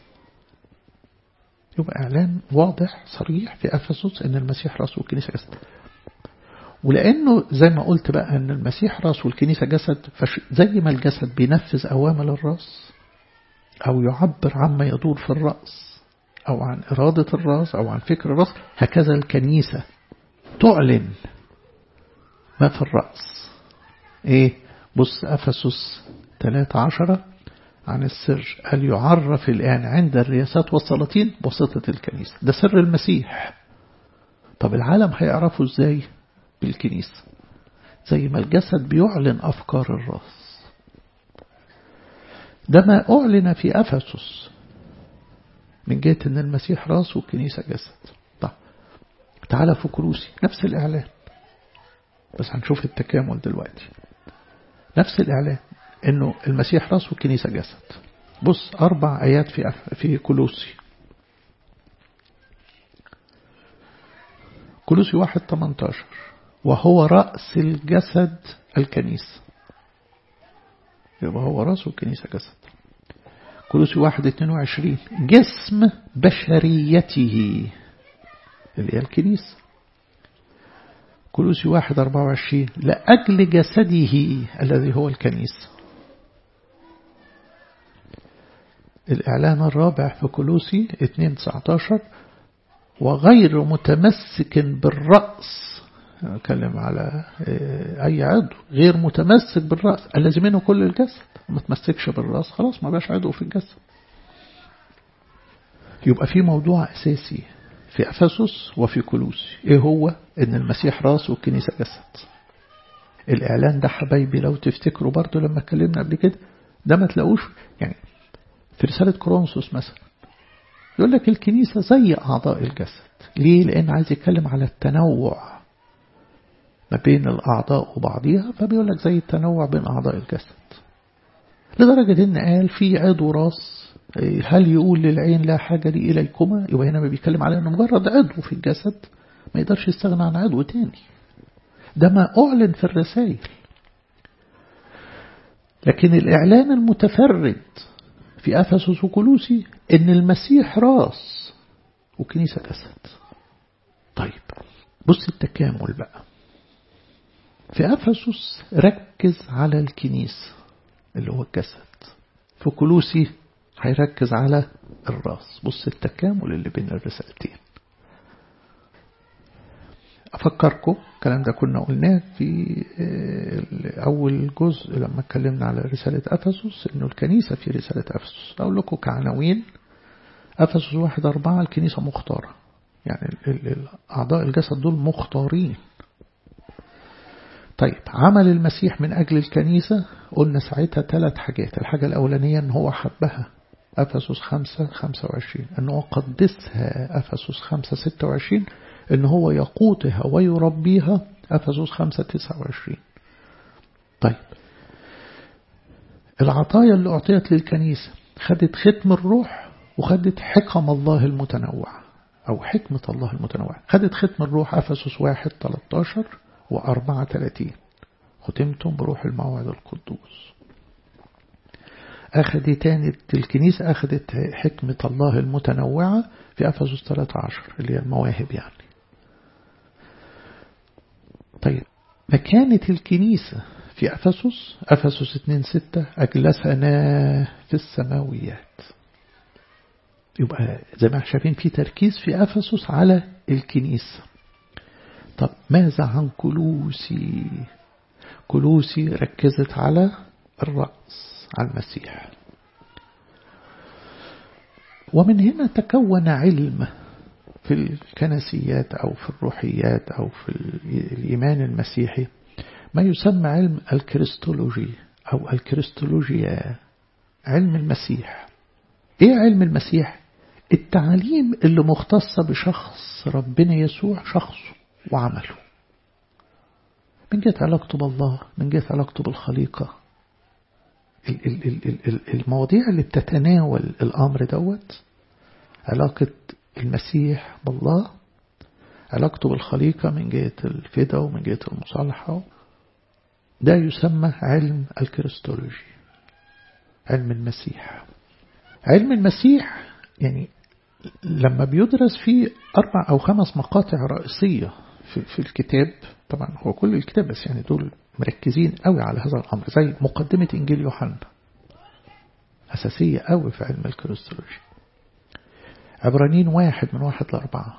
يبقى إعلان واضح صريح في أفسس أن المسيح رأس والكنيسة جسد. ولأنه زي ما قلت بقى أن المسيح رأس والكنيسة جسد، زي ما الجسد بينفذ أوامر الرأس أو يعبر عما يدور في الرأس أو عن إرادة الرأس أو عن فكر الرأس، هكذا الكنيسة تعلن ما في الرأس. إيه؟ بص أفسس ثلاثة عشر عن السر قال يعرف الآن عند الرياسات والسلاطين بواسطة الكنيسة. ده سر المسيح. طب العالم هيعرفه ازاي؟ بالكنيسة. زي ما الجسد بيعلن أفكار الرأس. ده ما أعلن في أفسس من جهة أن المسيح رأس والكنيسة جسد. طب تعالى في كولوسي نفس الإعلان، بس هنشوف التكامل دلوقتي. نفس الإعلان أنه المسيح رأس والكنيسة جسد. بص أربع آيات في في كولوسي. كولوسي واحد تمنتاشر وهو رأس الجسد الكنيسة. يبقى هو رأس والكنيسة جسد. كولوسي واحد اتنين وعشرين جسم بشريته اللي هي الكنيسة. كولوسي واحد أربعة وعشرين لأجل جسده الذي هو الكنيسة. الإعلان الرابع في كولوسي اتنين تسعتاشر وغير متمسك بالرأس. أتكلم على أي عضو غير متمسك بالرأس الذي منه كل الجسد. ما تمسكش بالرأس خلاص ما بقاش عضو في الجسد. يبقى في موضوع أساسي في أفسس وفي كولوسي. إيه هو؟ إن المسيح راس والكنيسة جسد. الإعلان ده حبايبي لو تفتكروا برضو لما اتكلمنا قبل كده، ده ما تلاقوش يعني في رسالة كورنثوس مثلا يقول لك الكنيسة زي أعضاء الجسد. ليه؟ لأن عايز يتكلم على التنوع ما بين الأعضاء وبعضها، فبيقول لك زي التنوع بين أعضاء الجسد. لدرجة إن قال في عضو راس هل يقول للعين لا حاجة لي إليكما؟ يبقى هنا ما بيتكلم على أنه مجرد عضو في الجسد ما يقدرش يستغنى عن عضو تاني. ده ما أعلن في الرسائل. لكن الإعلان المتفرد في أفسس وكولوسي إن المسيح راس وكنيسة جسد. طيب بص التكامل بقى. في أفسس ركز على الكنيسة اللي هو الجسد. في كولوسي هيركز على الراس. بص التكامل اللي بين الرسالتين. أفكركم الكلام ده كنا قلناه في أول جزء لما اتكلمنا على رسالة أفسس إنه الكنيسة في رسالة أفسس. أقول لكم كعناوين: أفسس واحد أربعة الكنيسة مختارة، يعني أعضاء الجسد دول مختارين. طيب عمل المسيح من أجل الكنيسة قلنا ساعتها ثلاث حاجات. الحاجة الأولانية أنه هو حبها، أفسس خمسة خمسة وعشرين، أنه قدسها، أفسس خمسة ستة وعشرين، أنه هو يقوتها ويربيها، أفسس خمسة تسعة وعشرين. طيب العطايا اللي أعطيت للكنيسة خدت ختم الروح وخدت حكم الله المتنوع أو حكمة الله المتنوع. خدت ختم الروح أفسس واحد تلتاشر وأربعة ثلاثين. ختمتم بروح الموعد القدوس. أخذت تاني الكنيسة أخذت حكمة الله المتنوعة في أفسس ثلاثة عشر اللي هي المواهب يعني. طيب مكانة الكنيسة في أفسس أفسس اثنين ستة أجلسنا في السماويات. يبقى زي ما شايفين في تركيز في أفسس على الكنيسة. طب ماذا عن كولوسي؟ كولوسي ركزت على الرأس، على المسيح. ومن هنا تكون علم في الكنسيات أو في الروحيات أو في الإيمان المسيحي ما يسمى علم الكريستولوجي أو الكريستولوجيا، علم المسيح. إيه علم المسيح؟ التعليم اللي مختصة بشخص ربنا يسوع، شخصه وعمله، من جهة علاقته بالله، من جهة علاقته بالخليقة. المواضيع اللي بتتناول الأمر دوت علاقة المسيح بالله، علاقته بالخليقة من جهة الفداء ومن جهة المصالحة، ده يسمى علم الكريستولوجي، علم المسيح. علم المسيح يعني لما بيدرس فيه أربع أو خمس مقاطع رئيسية في, في الكتاب، طبعا هو كل الكتاب بس يعني دول مركزين قوي على هذا الأمر، زي مقدمة إنجيل يوحنا أساسية قوي في علم الكريستولوجي. عبرانيين واحد من واحد لأربعة،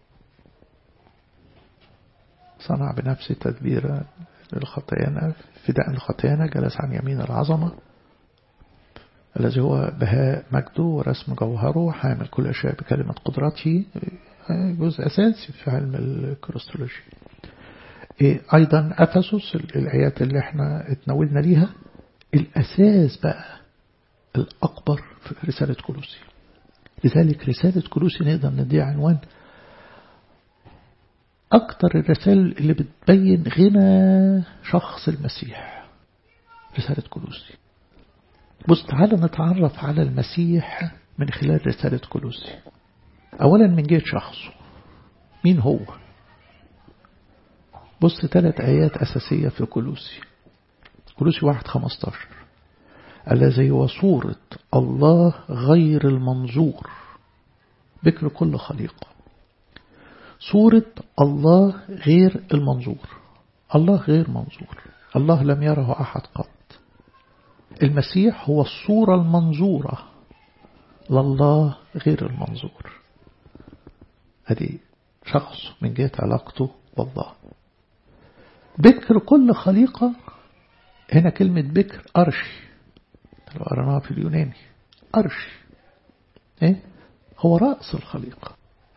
صنع بنفسه تدبيرا للخطايانا، فداء الخطايانا، جلس عن يمين العظمة الذي هو بهاء مجده ورسم جوهره، حامل كل أشياء بكلمة قدرته، جزء أساسي في علم الكريستولوجي. أيضا أفسس الآيات اللي احنا اتناولنا ليها الأساس بقى الأكبر في رسالة كولوسي. لذلك رسالة كولوسي نقدر نديها عنوان أكتر الرسائل اللي بتبين غنى شخص المسيح، رسالة كولوسي. بص تعالى نتعرف على المسيح من خلال رسالة كولوسي. أولا من جهة شخصه، مين هو؟ بص ثلاث آيات أساسية في كولوسي. كولوسي واحد خمستاشر، الذي هو صورة الله غير المنظور، بكر كل خليقة. صورة الله غير المنظور، الله غير منظور، الله لم يره أحد قط. المسيح هو الصورة المنظورة لله غير المنظور. هذه شخص من جهة علاقته بالله. بكر كل خليقة، هنا كلمة بكر أرشي، لو قرأناها في اليوناني أرشي إيه؟ هو رأس الخليقة.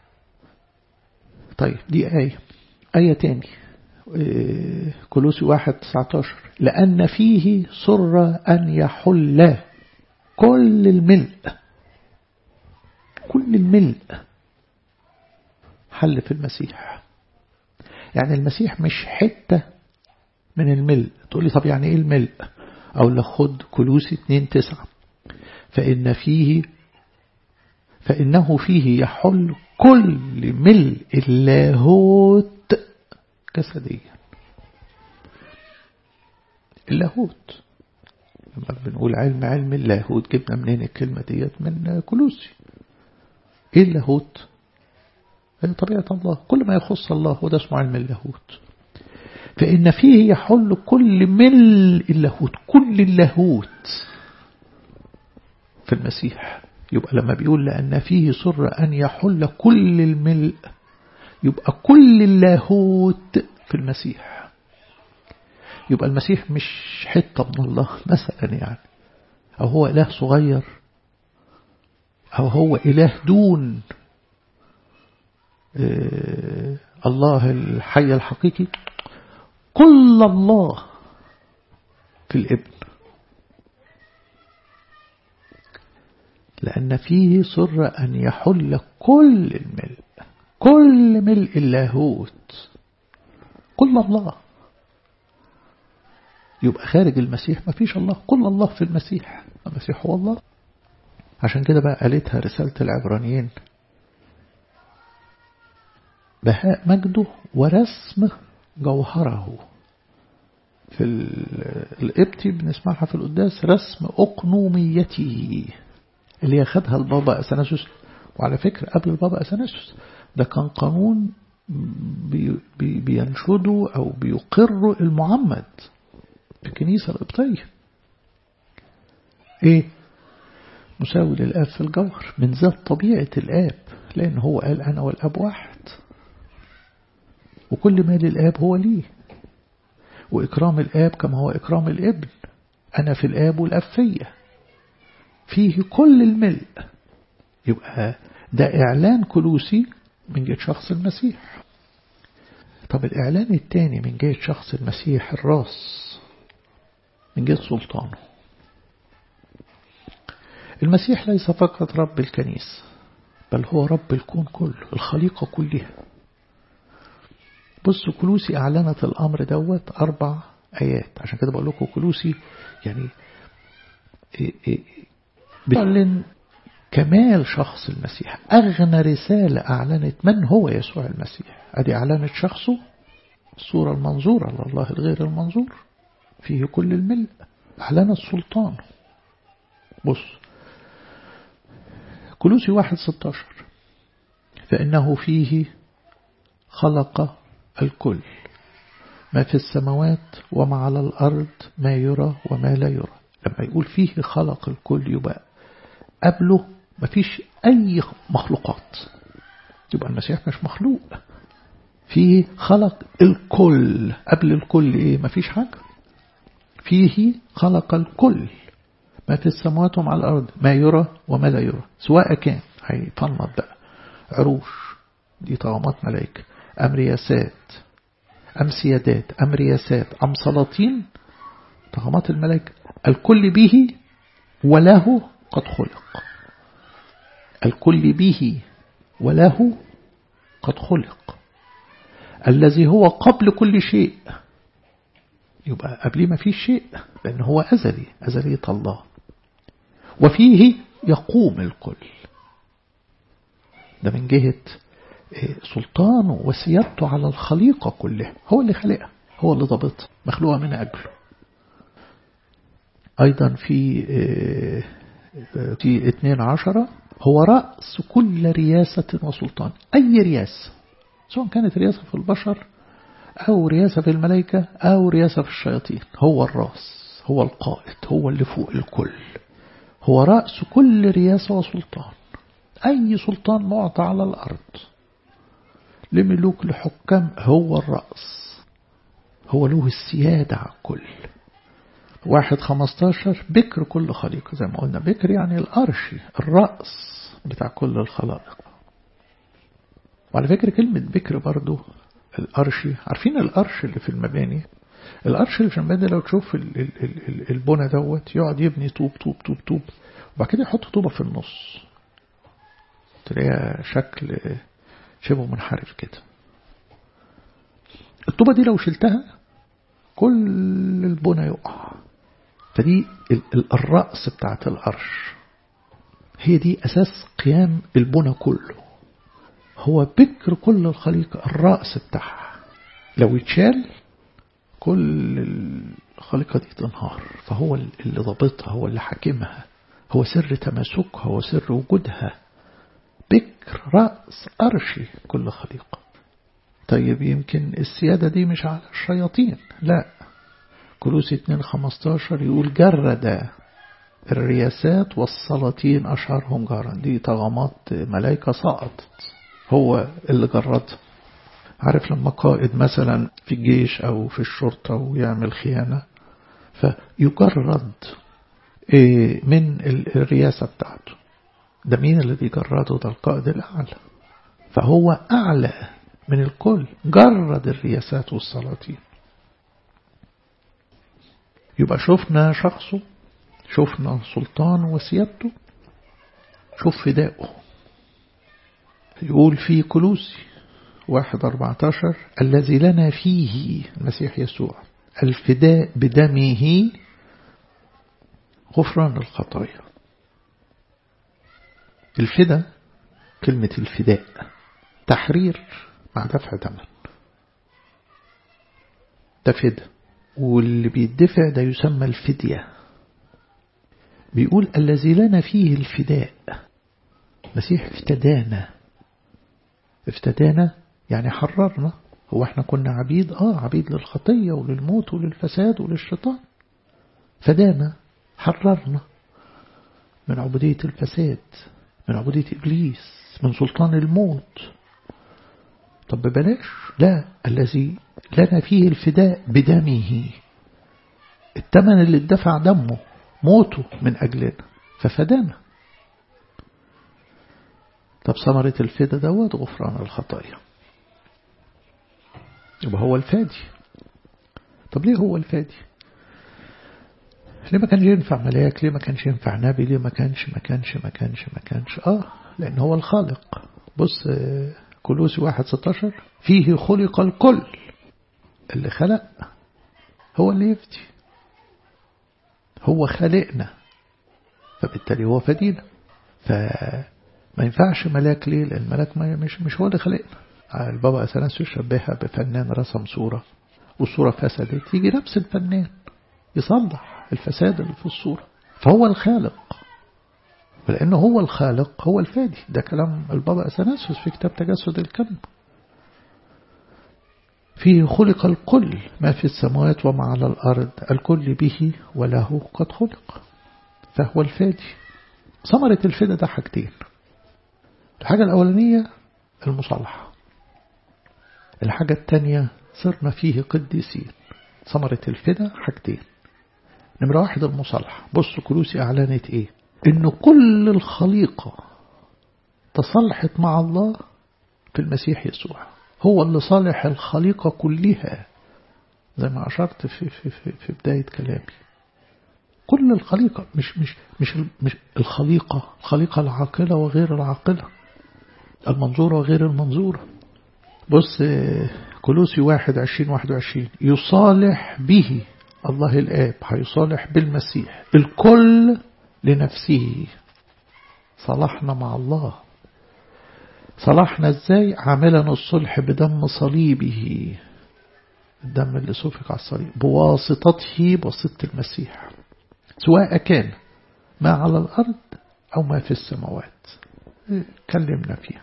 طيب دي آية. آية تاني إيه؟ كولوسي واحد تسعتاشر، لأن فيه سر أن يحل كل الملء، كل الملء حل في المسيح. يعني المسيح مش حتة من الملء. تقول لي طب يعني ايه الملء؟ او لخد كولوسي اتنين تسعة، فإن فيه فإنه فيه يحل كل ملء اللاهوت جسديا. اللاهوت لما بنقول علم علم اللاهوت جبنا منين الكلمة ديت؟ من كولوسي. ايه اللاهوت؟ هي طبيعة الله، كل ما يخص الله وده اسمه علم اللاهوت. فإن فيه يحل كل ملء اللاهوت، كل اللاهوت في المسيح. يبقى لما بيقول لأن فيه سر أن يحل كل الملء، يبقى كل اللاهوت في المسيح. يبقى المسيح مش حتة من الله مثلا يعني، أو هو إله صغير، أو هو إله دون إيه الله الحي الحقيقي. كل الله في الابن، لأن فيه سر أن يحل كل الملء، كل ملء اللاهوت، كل الله. يبقى خارج المسيح ما فيش الله، كل الله في المسيح، المسيح هو الله. عشان كده بقى قالتها رسالة العبرانيين بهاء مجده ورسم جوهره، في القبطي بنسمعها في القداس رسم أقنوميته اللي أخذها البابا أثناسيوس. وعلى فكرة قبل البابا أثناسيوس ده كان قانون بي بي بينشده أو بيقر المعمد في الكنيسة القبطية. إيه؟ مساوي للآب في الجوهر من ذات طبيعة الآب، لأن هو قال أنا والآب واحد، وكل ما للآب هو ليه، وإكرام الآب كما هو إكرام الابن، أنا في الآب والآب فيا، فيه كل الملء. يبقى ده إعلان كلوسي من جهة شخص المسيح. طب الإعلان الثاني من جهة شخص المسيح الراس من جهة سلطانه. المسيح ليس فقط رب الكنيسة، بل هو رب الكون كله، الخليقة كلها. بصوا كلوسي أعلنت الأمر دوت أربع آيات، عشان كده بقول لكم كلوسي يعني بيعلن كمال شخص المسيح. أغنى رسالة أعلنت من هو يسوع المسيح. أدي أعلنت شخصه، الصورة المنظورة لله الغير المنظور، فيه كل الملء. أعلنت سلطانه. بص كلوسي واحد ستاشر فإنه فيه خلق الكل ما في السماوات وما على الأرض ما يرى وما لا يرى. لما يقول فيه خلق الكل يبقى قبله ما فيش أي مخلوقات، يبقى المسيح مش مخلوق. فيه خلق الكل، قبل الكل إيه؟ ما فيش حاجة. فيه خلق الكل ما في السماوات وما على الأرض ما يرى وما لا يرى، سواء كان هيطنط بقى عروش دي طغمات ملائكة، أم رياسات، أم سيادات، أم رياسات، أم سلاطين، طغمات الملائكة. الكل به وله قد خلق. الكل به وله قد خلق الذي هو قبل كل شيء. يبقى قبل ما فيش شيء، لأن هو أزلي، أزلية الله. وفيه يقوم الكل. ده من جهة سلطانه وسيادته على الخليقة كلها. هو اللي خلقها، هو اللي ضبطها، مخلوقة من أجله. أيضا في في اثنين عشرة هو رأس كل رياسة وسلطان. أي رياسة، سواء كانت رياسة في البشر أو رياسة في الملائكة أو رياسة في الشياطين، هو الرأس، هو القائد، هو اللي فوق الكل. هو رأس كل رياسة وسلطان. أي سلطان معطى على الأرض لملوك لحكام، هو الرأس، هو له السيادة على الكل. واحد خمستاشر بكر كل خليقة، زي ما قلنا بكر يعني الأرشي، الرأس بتاع كل الخلائق. وعلى فكرة كلمة بكر برضو الأرشي، عارفين الأرش اللي في المباني، الأرش اللي في المباني لو تشوف البنى دوت يقعد يبني طوب طوب طوب طوب وبعد كده يحط طوبة في النص، تلاقيها شكل شبه منحرف كده. الطوبة دي لو شلتها كل البنى يقع. فدي الرأس بتاعت الأرش، هي دي أساس قيام البنى كله. هو بكر كل الخليقة، الرأس بتاعها. لو يتشال كل الخليقة دي تنهار. فهو اللي ضبطها، هو اللي حاكمها، هو سر تماسكها، هو سر وجودها. بكر رأس أرشي كل خليقة. طيب يمكن السيادة دي مش على الشياطين، لا. كلوسي اثنين خمستاشر يقول جرد الرياسات والسلاطين أشهرهم جارا. دي طغمات ملائكة سقطت، هو اللي جردها. عارف لما قائد مثلا في الجيش أو في الشرطة ويعمل خيانة فيجرد من الرياسة بتاعته، ده مين اللي بيجرده؟ ده القائد الأعلى. فهو أعلى من الكل، جرد الرياسات والسلاطين. يبقى شفنا شخصه، شفنا سلطان وسيادته، شوف فدائه. يقول في كلوسي واحد أربعتاشر الذي لنا فيه المسيح يسوع الفداء بدمه غفران الخطايا. الفداء، كلمة الفداء تحرير مع دفع ثمن. ده فداء واللي بيدفع ده يسمى الفدية. بيقول الذي لنا فيه الفداء، مسيح افتدانا. افتدانا يعني حررنا. هو احنا كنا عبيد اه عبيد للخطية وللموت وللفساد وللشيطان، فدانا حررنا من عبودية الفساد، من عبودية إبليس، من سلطان الموت. طب ببلاش؟ لا، الذي لنا فيه الفداء بدمه، الثمن اللي اتدفع دمه، موته من أجلنا ففدانا. طب ثمرة الفدا دوت غفران الخطايا، يبقى هو الفادي. طب ليه هو الفادي؟ ليه ما كانش ينفع ملاك؟ ليه ما كانش ينفع نبي؟ ليه ما كانش ما كانش ما كانش ما كانش آه لأن هو الخالق. بص كولوسي واحد ستاشر، فيه خلق الكل. اللي خلق هو اللي يفدي، هو خالقنا، فبالتالي هو فدينا. فما ينفعش ملاك. ليه؟ لأن الملاك مش مش هو اللي خلقنا. البابا أثناسيوس شبهها بفنان رسم صورة والصورة فسدت، يجي نفس الفنان يصلح الفساد اللي في الصورة. فهو الخالق، ولأنه هو الخالق هو الفادي. ده كلام البابا أثناسيوس في كتاب تجسد الكلمة. فيه خلق الكل، ما في السماوات وما على الأرض، الكل به وله قد خلق، فهو الفادي. ثمرة الفدا ده حاجتين. الحاجة الأولانية المصالحة، الحاجة الثانية صرنا فيه قديسين. ثمرة الفدا حاجتين. نمرة واحد المصالحة. بص كولوسي أعلنت إيه؟ إن كل الخليقة تصالحت مع الله في المسيح يسوع. هو اللي صالح الخليقة كلها، زي ما أشرت في, في, في, في بداية كلامي. كل الخليقة، مش, مش, مش, مش الخليقة الخليقة العاقلة وغير العاقلة، المنظورة وغير المنظورة. بص كولوسي واحد عشرين واحد وعشرين، يصالح به الله الآب، هيصالح بالمسيح الكل لنفسه. صلحنا مع الله. صلحنا ازاي؟ عاملا الصلح بدم صليبه، الدم اللي سفك على الصليب، بواسطته، بواسطة المسيح، سواء كان ما على الأرض أو ما في السماوات. كلمنا فيها.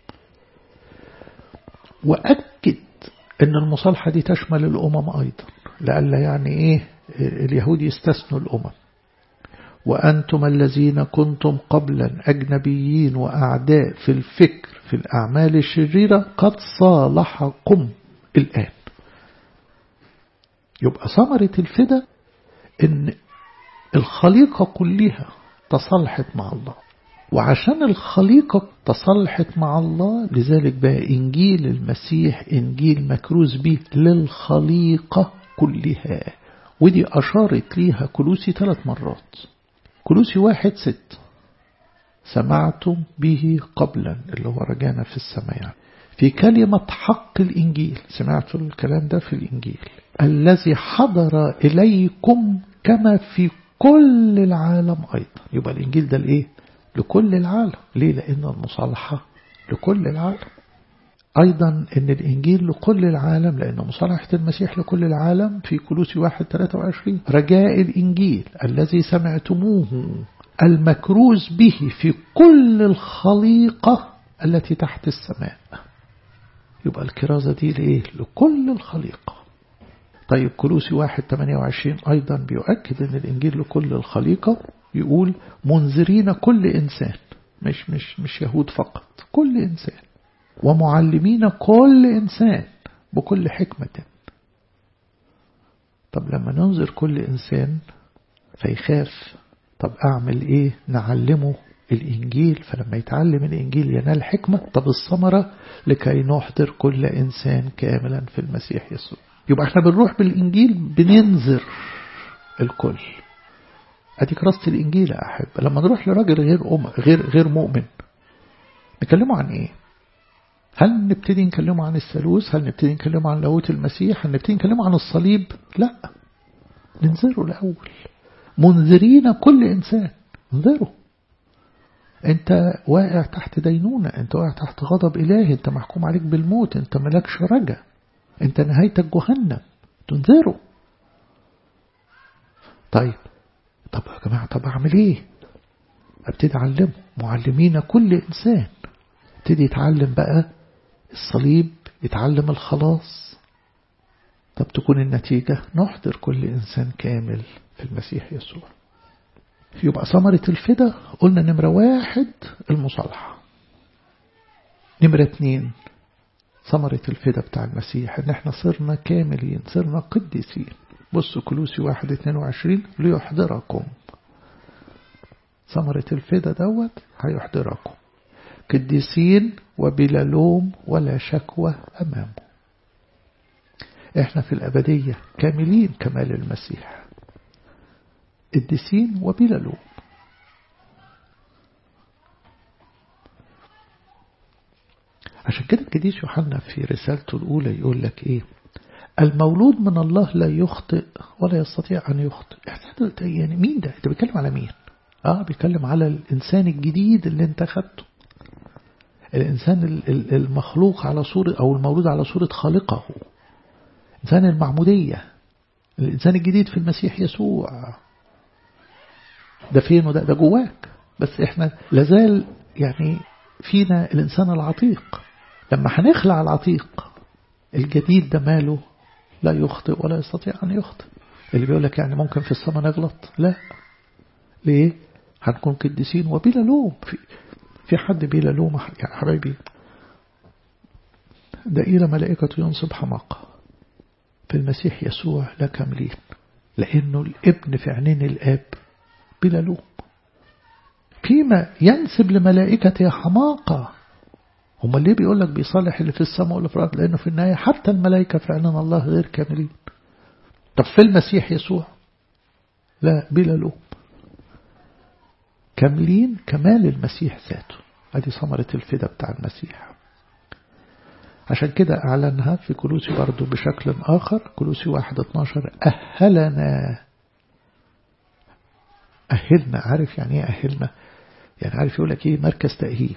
وأكد أن المصالحة دي تشمل الأمم أيضا، لألا يعني إيه اليهود يستثنوا الأمم. وأنتم الذين كنتم قبلا أجنبيين وأعداء في الفكر في الأعمال الشريرة قد صالحكم الآن. يبقى ثمرة الفدا إن الخليقة كلها تصالحت مع الله. وعشان الخليقة تصالحت مع الله، لذلك بقى إنجيل المسيح إنجيل مكروز به للخليقة كلها. ودي أشارت ليها كولوسي ثلاث مرات. كولوسي واحد ست، سمعتم به قبلا، اللي هو رجعنا في السماء، في كلمة حق الإنجيل. سمعتوا الكلام ده في الإنجيل الذي حضر إليكم كما في كل العالم أيضا. يبقى الإنجيل ده الإيه؟ لكل العالم. ليه؟ لأن المصالحة لكل العالم. أيضا أن الإنجيل لكل العالم، لأن مصالحة المسيح لكل العالم في كولوسي واحد ثلاثة وعشرين. رجاء الإنجيل الذي سمعتموه المكروز به في كل الخليقة التي تحت السماء. يبقى الكرازة دي لإيه؟ لكل الخليقة. طيب كولوسي واحد ثمانية وعشرين أيضا بيؤكد أن الإنجيل لكل الخليقة. يقول منذرين كل إنسان، مش مش مش يهود فقط، كل إنسان، ومعلمين كل إنسان بكل حكمة. طب لما ننظر كل إنسان فيخاف، طب أعمل إيه؟ نعلمه الإنجيل، فلما يتعلم الإنجيل ينال حكمة. طب الثمرة لكي نحضر كل إنسان كاملا في المسيح يسوع. يبقى احنا بنروح بالإنجيل بننذر الكل. ادي كراسة الإنجيل يا أحب. لما نروح لراجل غير أم غير غير مؤمن نكلمه عن إيه؟ هل نبتدي نكلمه عن الثالوث؟ هل نبتدي نكلمه عن لاهوت المسيح؟ هل نبتدي نكلمه عن الصليب؟ لا، ننذره الأول. منذرين كل إنسان، انذره. أنت واقع تحت دينونة، أنت واقع تحت غضب إلهي، أنت محكوم عليك بالموت، أنت ملكش رجع، أنت نهايتك جهنم. تنذره. طيب طب يا جماعة طب أعمل إيه؟ أبتدي أعلمه. معلمين كل إنسان ابتدي يتعلم بقى الصليب، يتعلم الخلاص. طب تكون النتيجة نحضر كل إنسان كامل في المسيح يسوع. يبقى ثمرة الفدا قلنا نمرة واحد المصالحة. نمرة اتنين ثمرة الفدا بتاع المسيح ان احنا صرنا كاملين، صرنا قديسين. بصوا كولوسي واحد اتنين وعشرين ليحضركم. ثمرة الفدا دوت هيحضركم قديسين وبلا لوم ولا شكوى أمامه. احنا في الأبدية كاملين كمال المسيح، قديسين وبلا لوم. عشان كده القديس يوحنا في رسالته الأولى يقول لك إيه؟ المولود من الله لا يخطئ ولا يستطيع أن يخطئ. يعني مين ده؟ أنت بيتكلم على مين؟ آه بيتكلم على الإنسان الجديد اللي أنت خدته، الإنسان المخلوق على صورة أو المولود على صورة خالقه، إنسان المعمودية، الإنسان الجديد في المسيح يسوع. ده فين وده؟ ده جواك، بس إحنا لازال يعني فينا الإنسان العتيق. لما هنخلع العتيق الجديد ده ماله لا يخطئ ولا يستطيع أن يخطئ. اللي بيقول لك يعني ممكن في السماء نغلط، لا. ليه؟ هنكون قديسين وبلا لوم. في, في حد بلا لوم يا حبايبي؟ ده إلى ملائكة ينصب حماقة. في المسيح يسوع لا كاملين، لأنه الابن في عينين الآب بلا لوم. فيما ينسب لملائكة حماقة. هم اللي بيقول لك بيصالح اللي في السماء واللي في الأرض، لأنه في النهاية حتى الملائكة في عينين الله غير كاملين. طب في المسيح يسوع لا بلا لوم، كاملين كمال المسيح ذاته. هذه ثمرة الفدا بتاع المسيح. عشان كده أعلنها في كولوسي برضو بشكل آخر. كولوسي واحد اتناشر أهلنا. أهلنا، عارف يعني ايه أهلنا؟ يعني عارف يقول لك ايه؟ مركز تأهيل.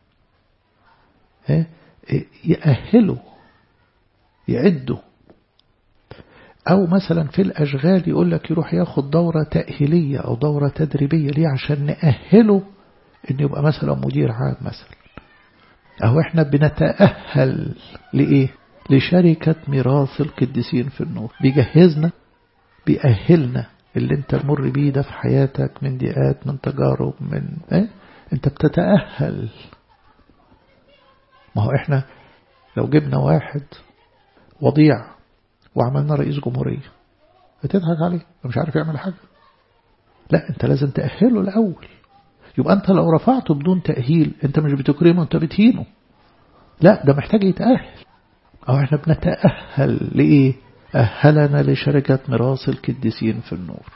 يأهلوا، يعدوا. أو مثلا في الأشغال يقول لك يروح ياخد دورة تأهيلية أو دورة تدريبية. ليه؟ عشان نأهله إن يبقى مثلا مدير عام مثلا. أو إحنا بنتأهل لإيه؟ لشركة ميراث القديسين في النور. بيجهزنا، بيأهلنا. اللي انت تمر بيه ده في حياتك من ضيقات، من تجارب، من ايه، انت بتتأهل. ما هو احنا لو جبنا واحد وضيع وعملنا رئيس جمهورية هتضحك عليه، مش عارف يعمل حاجة. لا، انت لازم تأهله الأول. يبقى انت لو رفعته بدون تأهيل انت مش بتكرمه، انت بتهينه. لا، ده محتاج يتأهل. او احنا بنتأهل لإيه؟ أهلنا لشركة ميراث القديسين في النور.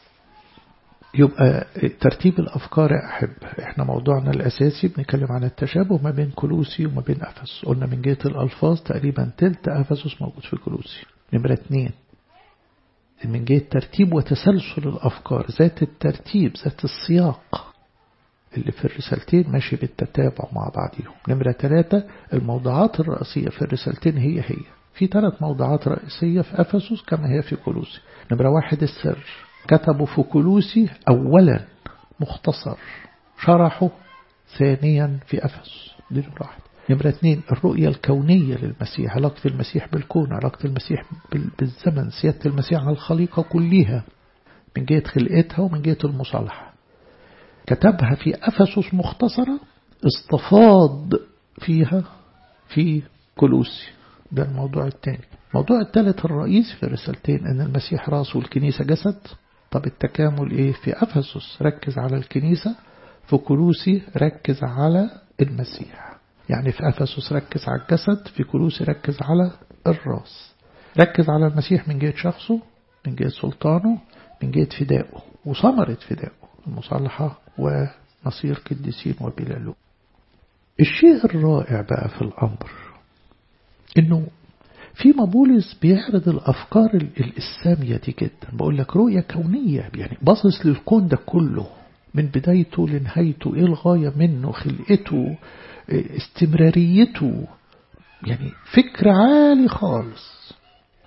يبقى ترتيب الأفكار يا أحب، احنا موضوعنا الأساسي بنتكلم عن التشابه ما بين كولوسي وما بين أفسس. قلنا من جهة الألفاظ تقريبا تلت أفسس موجود في كولوسي. نمرة اتنين من جهة ترتيب وتسلسل الأفكار، ذات الترتيب، ذات السياق اللي في الرسالتين ماشي بالتتابع مع بعضهم. نمرة ثلاثة الموضوعات الرئيسية في الرسالتين هي هي. في ثلاث موضوعات رئيسية في أفسس كما هي في كولوسي. نمرة واحد السر، كتبوا في كولوسي أولا مختصر شرحه ثانيا في أفسس. دي نمرة واحد. نمرة اثنين الرؤية الكونية للمسيح، علاقة المسيح بالكون، علاقة المسيح بالزمن، سيادة المسيح على الخليقة كلها من جهة خلقتها ومن جهة المصالحة. كتبها في أفسس مختصرة، استفاض فيها في كولوسي. ده الموضوع الثاني. الموضوع الثالث الرئيسي في الرسالتين ان المسيح راس والكنيسة جسد. طب التكامل ايه؟ في أفسس ركز على الكنيسة، في كولوسي ركز على المسيح. يعني في أفسس ركز على الجسد، في كولوسي ركز على الراس. ركز على المسيح من جهة شخصه، من جهة سلطانه، من جهة فدائه وثمرة فدائه المصالحة ومصير قديسين وبلا لوم. الشيء الرائع بقى في الأمر إنه في بولس بيعرض الأفكار الإسلامية دي جدا. بقول لك رؤية كونية، يعني باصص للكون ده كله من بدايته لنهايته، إيه الغاية منه، خلقته، استمراريته، يعني فكر عالي خالص.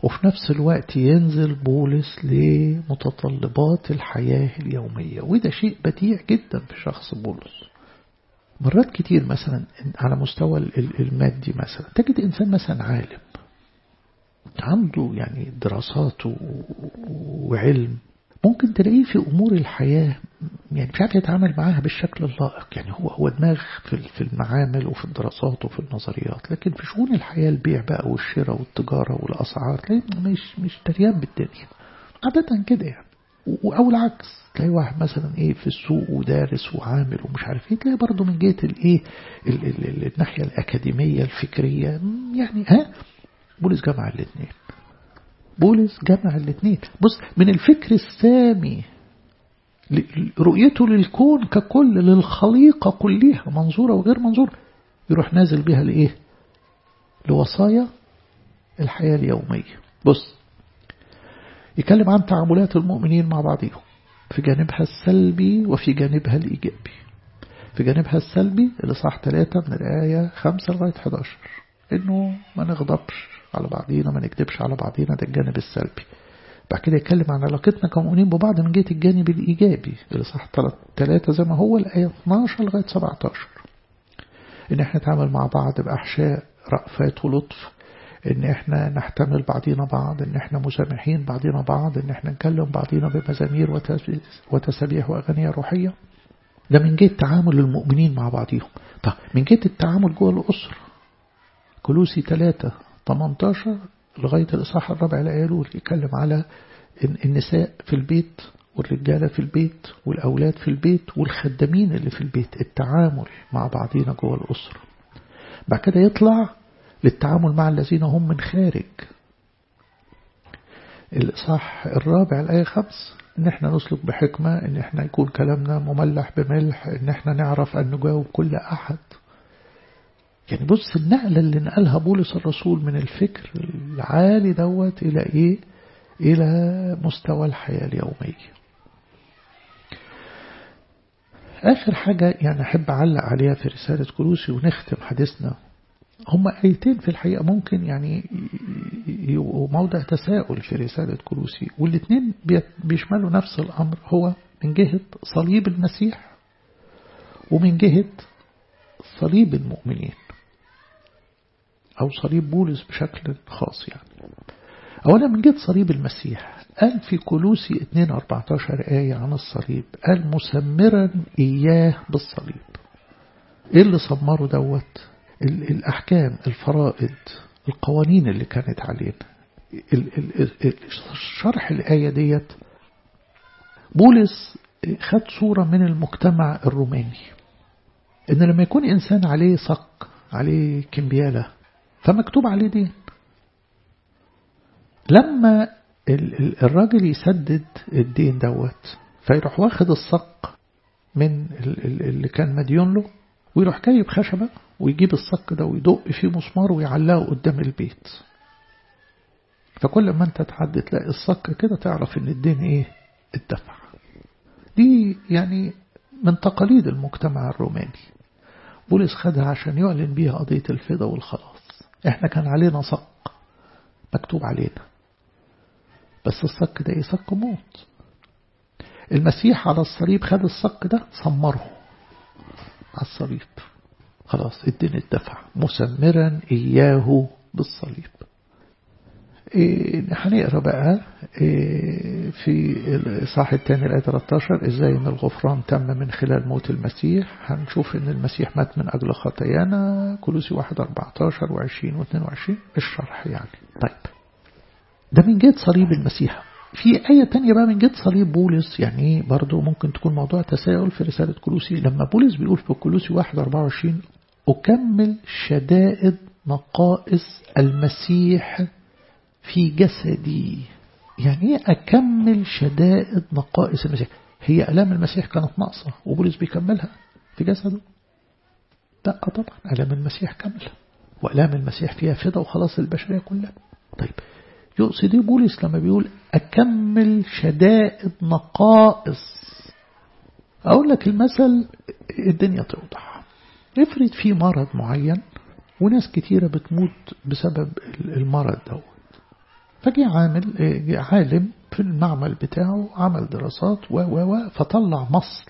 وفي نفس الوقت ينزل بولس لمتطلبات الحياة اليومية. وده شيء بديع جدا في شخص بولس. مرات كتير مثلا على مستوى المادي مثلا تجد إنسان مثلا عالم عنده يعني دراسات وعلم، ممكن تلاقيه في أمور الحياة يعني مش عارف يتعامل معاها بالشكل اللائق. يعني هو هو دماغ في المعامل وفي الدراسات وفي النظريات، لكن في شؤون الحياة البيع بقى والشراء والتجارة والأسعار تلاقيه مش مش دريان بالدنيا عادة كده يعني. أو العكس تلاقي واحد مثلا إيه في السوق ودارس وعامل ومش عارف إيه، تلاقي برضه من جهة الإيه الناحية الأكاديمية الفكرية يعني ها. بولس جمع الاثنين. بولس جمع الاثنين. بص من الفكر السامي رؤيته للكون ككل للخليقة كلها منظورة وغير منظورة، يروح نازل بها لإيه؟ لوصايا الحياة اليومية. بص يتكلم عن تعاملات المؤمنين مع بعضهم في جانبها السلبي وفي جانبها الإيجابي. في جانبها السلبي الإصحاح ثلاثة من الآية خمسة لغاية إحدى عشر إنه ما نغضبش على بعضينا ما نكذبش على بعضينا، ده الجانب السلبي. بعد كده يتكلم عن علاقتنا كمؤمنين ببعض من جهة الجانب الإيجابي الإصحاح ثلاثة زي ما هو الآية اثناشر لغاية سبعة عشر إن إحنا نتعامل مع بعض بأحشاء رأفات ولطف، إن إحنا نحتمل بعضينا بعض، إن إحنا مسامحين بعضينا بعض، إن إحنا نكلم بعضينا بمزامير وتسابيح وأغنية روحية. ده من جهة تعامل المؤمنين مع بعضهم. طب من جهة التعامل جوه الأسرة كولوسي ثلاثة ثمانية عشر لغاية الإصحاح الرابع الآية الأولى يتكلم على النساء في البيت والرجالة في البيت والأولاد في البيت والخدامين اللي في البيت، التعامل مع بعضينا جوه الأسرة. بعد كده يطلع للتعامل مع الذين هم من خارج الإصحاح الرابع الآية خمس إن احنا نسلك بحكمة، إن احنا يكون كلامنا مملح بملح، إن احنا نعرف أن نجاوب كل أحد. يعني بص النقلة اللي نقلها بولس الرسول من الفكر العالي دوت إلى إيه؟ إلى مستوى الحياة اليومية. آخر حاجة يعني أحب أعلق عليها في رسالة كولوسي ونختم حديثنا، هم آيتين في الحقيقة ممكن يعني يبقوا موضع تساؤل في رسالة كولوسي، والاثنين بيشملوا نفس الأمر، هو من جهة صليب المسيح ومن جهة صليب المؤمنين أو صليب بولس بشكل خاص. يعني أولا من جهة صليب المسيح قال في كولوسي اثنين أربعة عشر آية عن الصليب، قال مسمرا إياه بالصليب. إيه اللي صمره دوت؟ الأحكام الفرائض القوانين اللي كانت علينا. شرح الآية ديت بولس خد صورة من المجتمع الروماني، إن لما يكون إنسان عليه صك عليه كمبيالة فمكتوب عليه دين، لما الراجل يسدد الدين دوت فيروح واخد الصك من اللي كان مديون له ويروح جايب خشبة ويجيب الصك ده ويدق فيه مسمار ويعلقه قدام البيت، فكل ما انت تعدي تلاقي الصك كده تعرف ان الدين ايه اتدفع. دي يعني من تقاليد المجتمع الروماني. بولس خدها عشان يعلن بيها قضية الفدا والخلاص. احنا كان علينا صك مكتوب علينا، بس الصك ده ايه؟ صك موت. المسيح على الصليب خد الصك ده صمره على الصليب، خلاص الدين اتدفع، مسمرا إياه بالصليب. إيه هنقرأ بقى إيه في الإصحاح الثاني الآية ثلاثة عشر إزاي إن الغفران تم من خلال موت المسيح. هنشوف إن المسيح مات من أجل خطايانا كولوسي واحد أربعة عشر وعشرين واثنين وعشرين الشرح يعني. طيب ده من جهة صليب المسيح. في آية تانية بقى من جهة صليب بولس، يعني برضو ممكن تكون موضوع تساؤل في رسالة كولوسي، لما بولس بيقول في كولوسي واحد أربعة وعشرين أكمل شدائد نقائص المسيح في جسدي. يعني ايه أكمل شدائد نقائص المسيح؟ هي ألام المسيح كانت ناقصة وبولس بيكملها في جسده؟ لا طبعا، ألام المسيح كاملة، وألام المسيح فيها فدا وخلاص البشرية كلها. طيب يقصد ايه بولس لما بيقول أكمل شدائد نقائص؟ أقول لك المثل الدنيا توضح. افرض في مرض معين وناس كتيرة بتموت بسبب المرض دوت، فجي عامل عالم في المعمل بتاعه عمل دراسات و و و فطلع مصل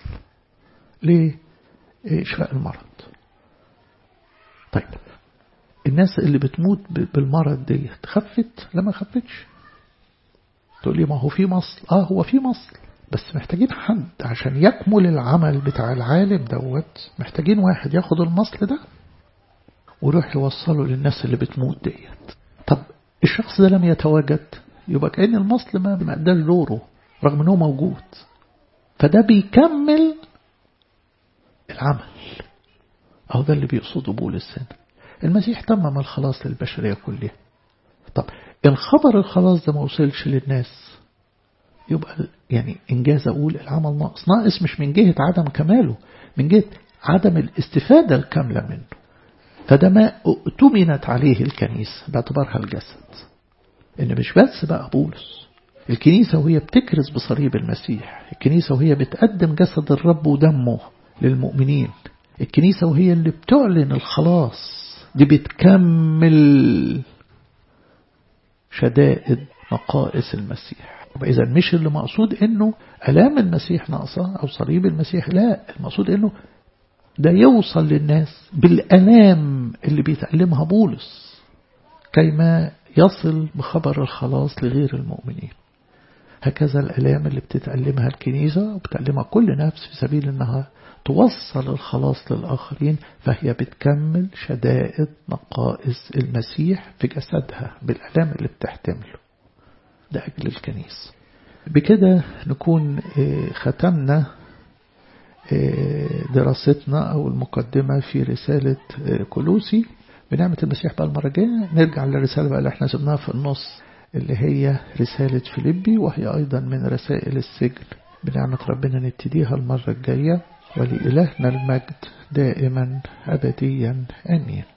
لشفاء المرض. طيب الناس اللي بتموت بالمرض دي خفت؟ لا ما خفتش. تقول لي ما هو في مصل. اه هو في مصل، بس محتاجين حد عشان يكمل العمل بتاع العالم دوت. محتاجين واحد ياخد المصل ده ويروح يوصله للناس اللي بتموت ديت. طب الشخص ده لم يتواجد، يبقى كأن المصل ما بمقدار دوره رغم انه موجود. فده بيكمل العمل. أو ده اللي بيقصده بولس هنا. المسيح تمم الخلاص للبشرية كلها. طب الخبر الخلاص ده ما وصلش للناس، يبقى يعني إنجاز أقول العمل ناقص. ناقص مش من جهة عدم كماله، من جهة عدم الاستفادة الكاملة منه. فده ما اؤتمنت عليه الكنيسة باعتبارها الجسد. إن مش بس بقى بولس، الكنيسة وهي بتكرز بصليب المسيح، الكنيسة وهي بتقدم جسد الرب ودمه للمؤمنين، الكنيسة وهي اللي بتعلن الخلاص، دي بتكمل شدائد نقائص المسيح. إذا مش اللي مقصود إنه ألام المسيح ناقصة أو صليب المسيح، لا، المقصود إنه ده يوصل للناس بالألام اللي بيتألمها بولس كيما يصل بخبر الخلاص لغير المؤمنين. هكذا الألام اللي بتتألمها الكنيسة وبتألمها كل نفس في سبيل أنها توصل الخلاص للآخرين، فهي بتكمل شدائد نقائص المسيح في جسدها بالألام اللي بتحتمله. ده أجل الكنيسة. بكده نكون ختمنا دراستنا أو المقدمة في رسالة كولوسي. بنعمة المسيح بقى المرة الجاية نرجع للرسالة بقى اللي احنا سبناها في النص، اللي هي رسالة فيليبي، وهي أيضا من رسائل السجن. بنعمة ربنا نبتديها المرة الجاية، ولإلهنا المجد دائما أبديا آمين.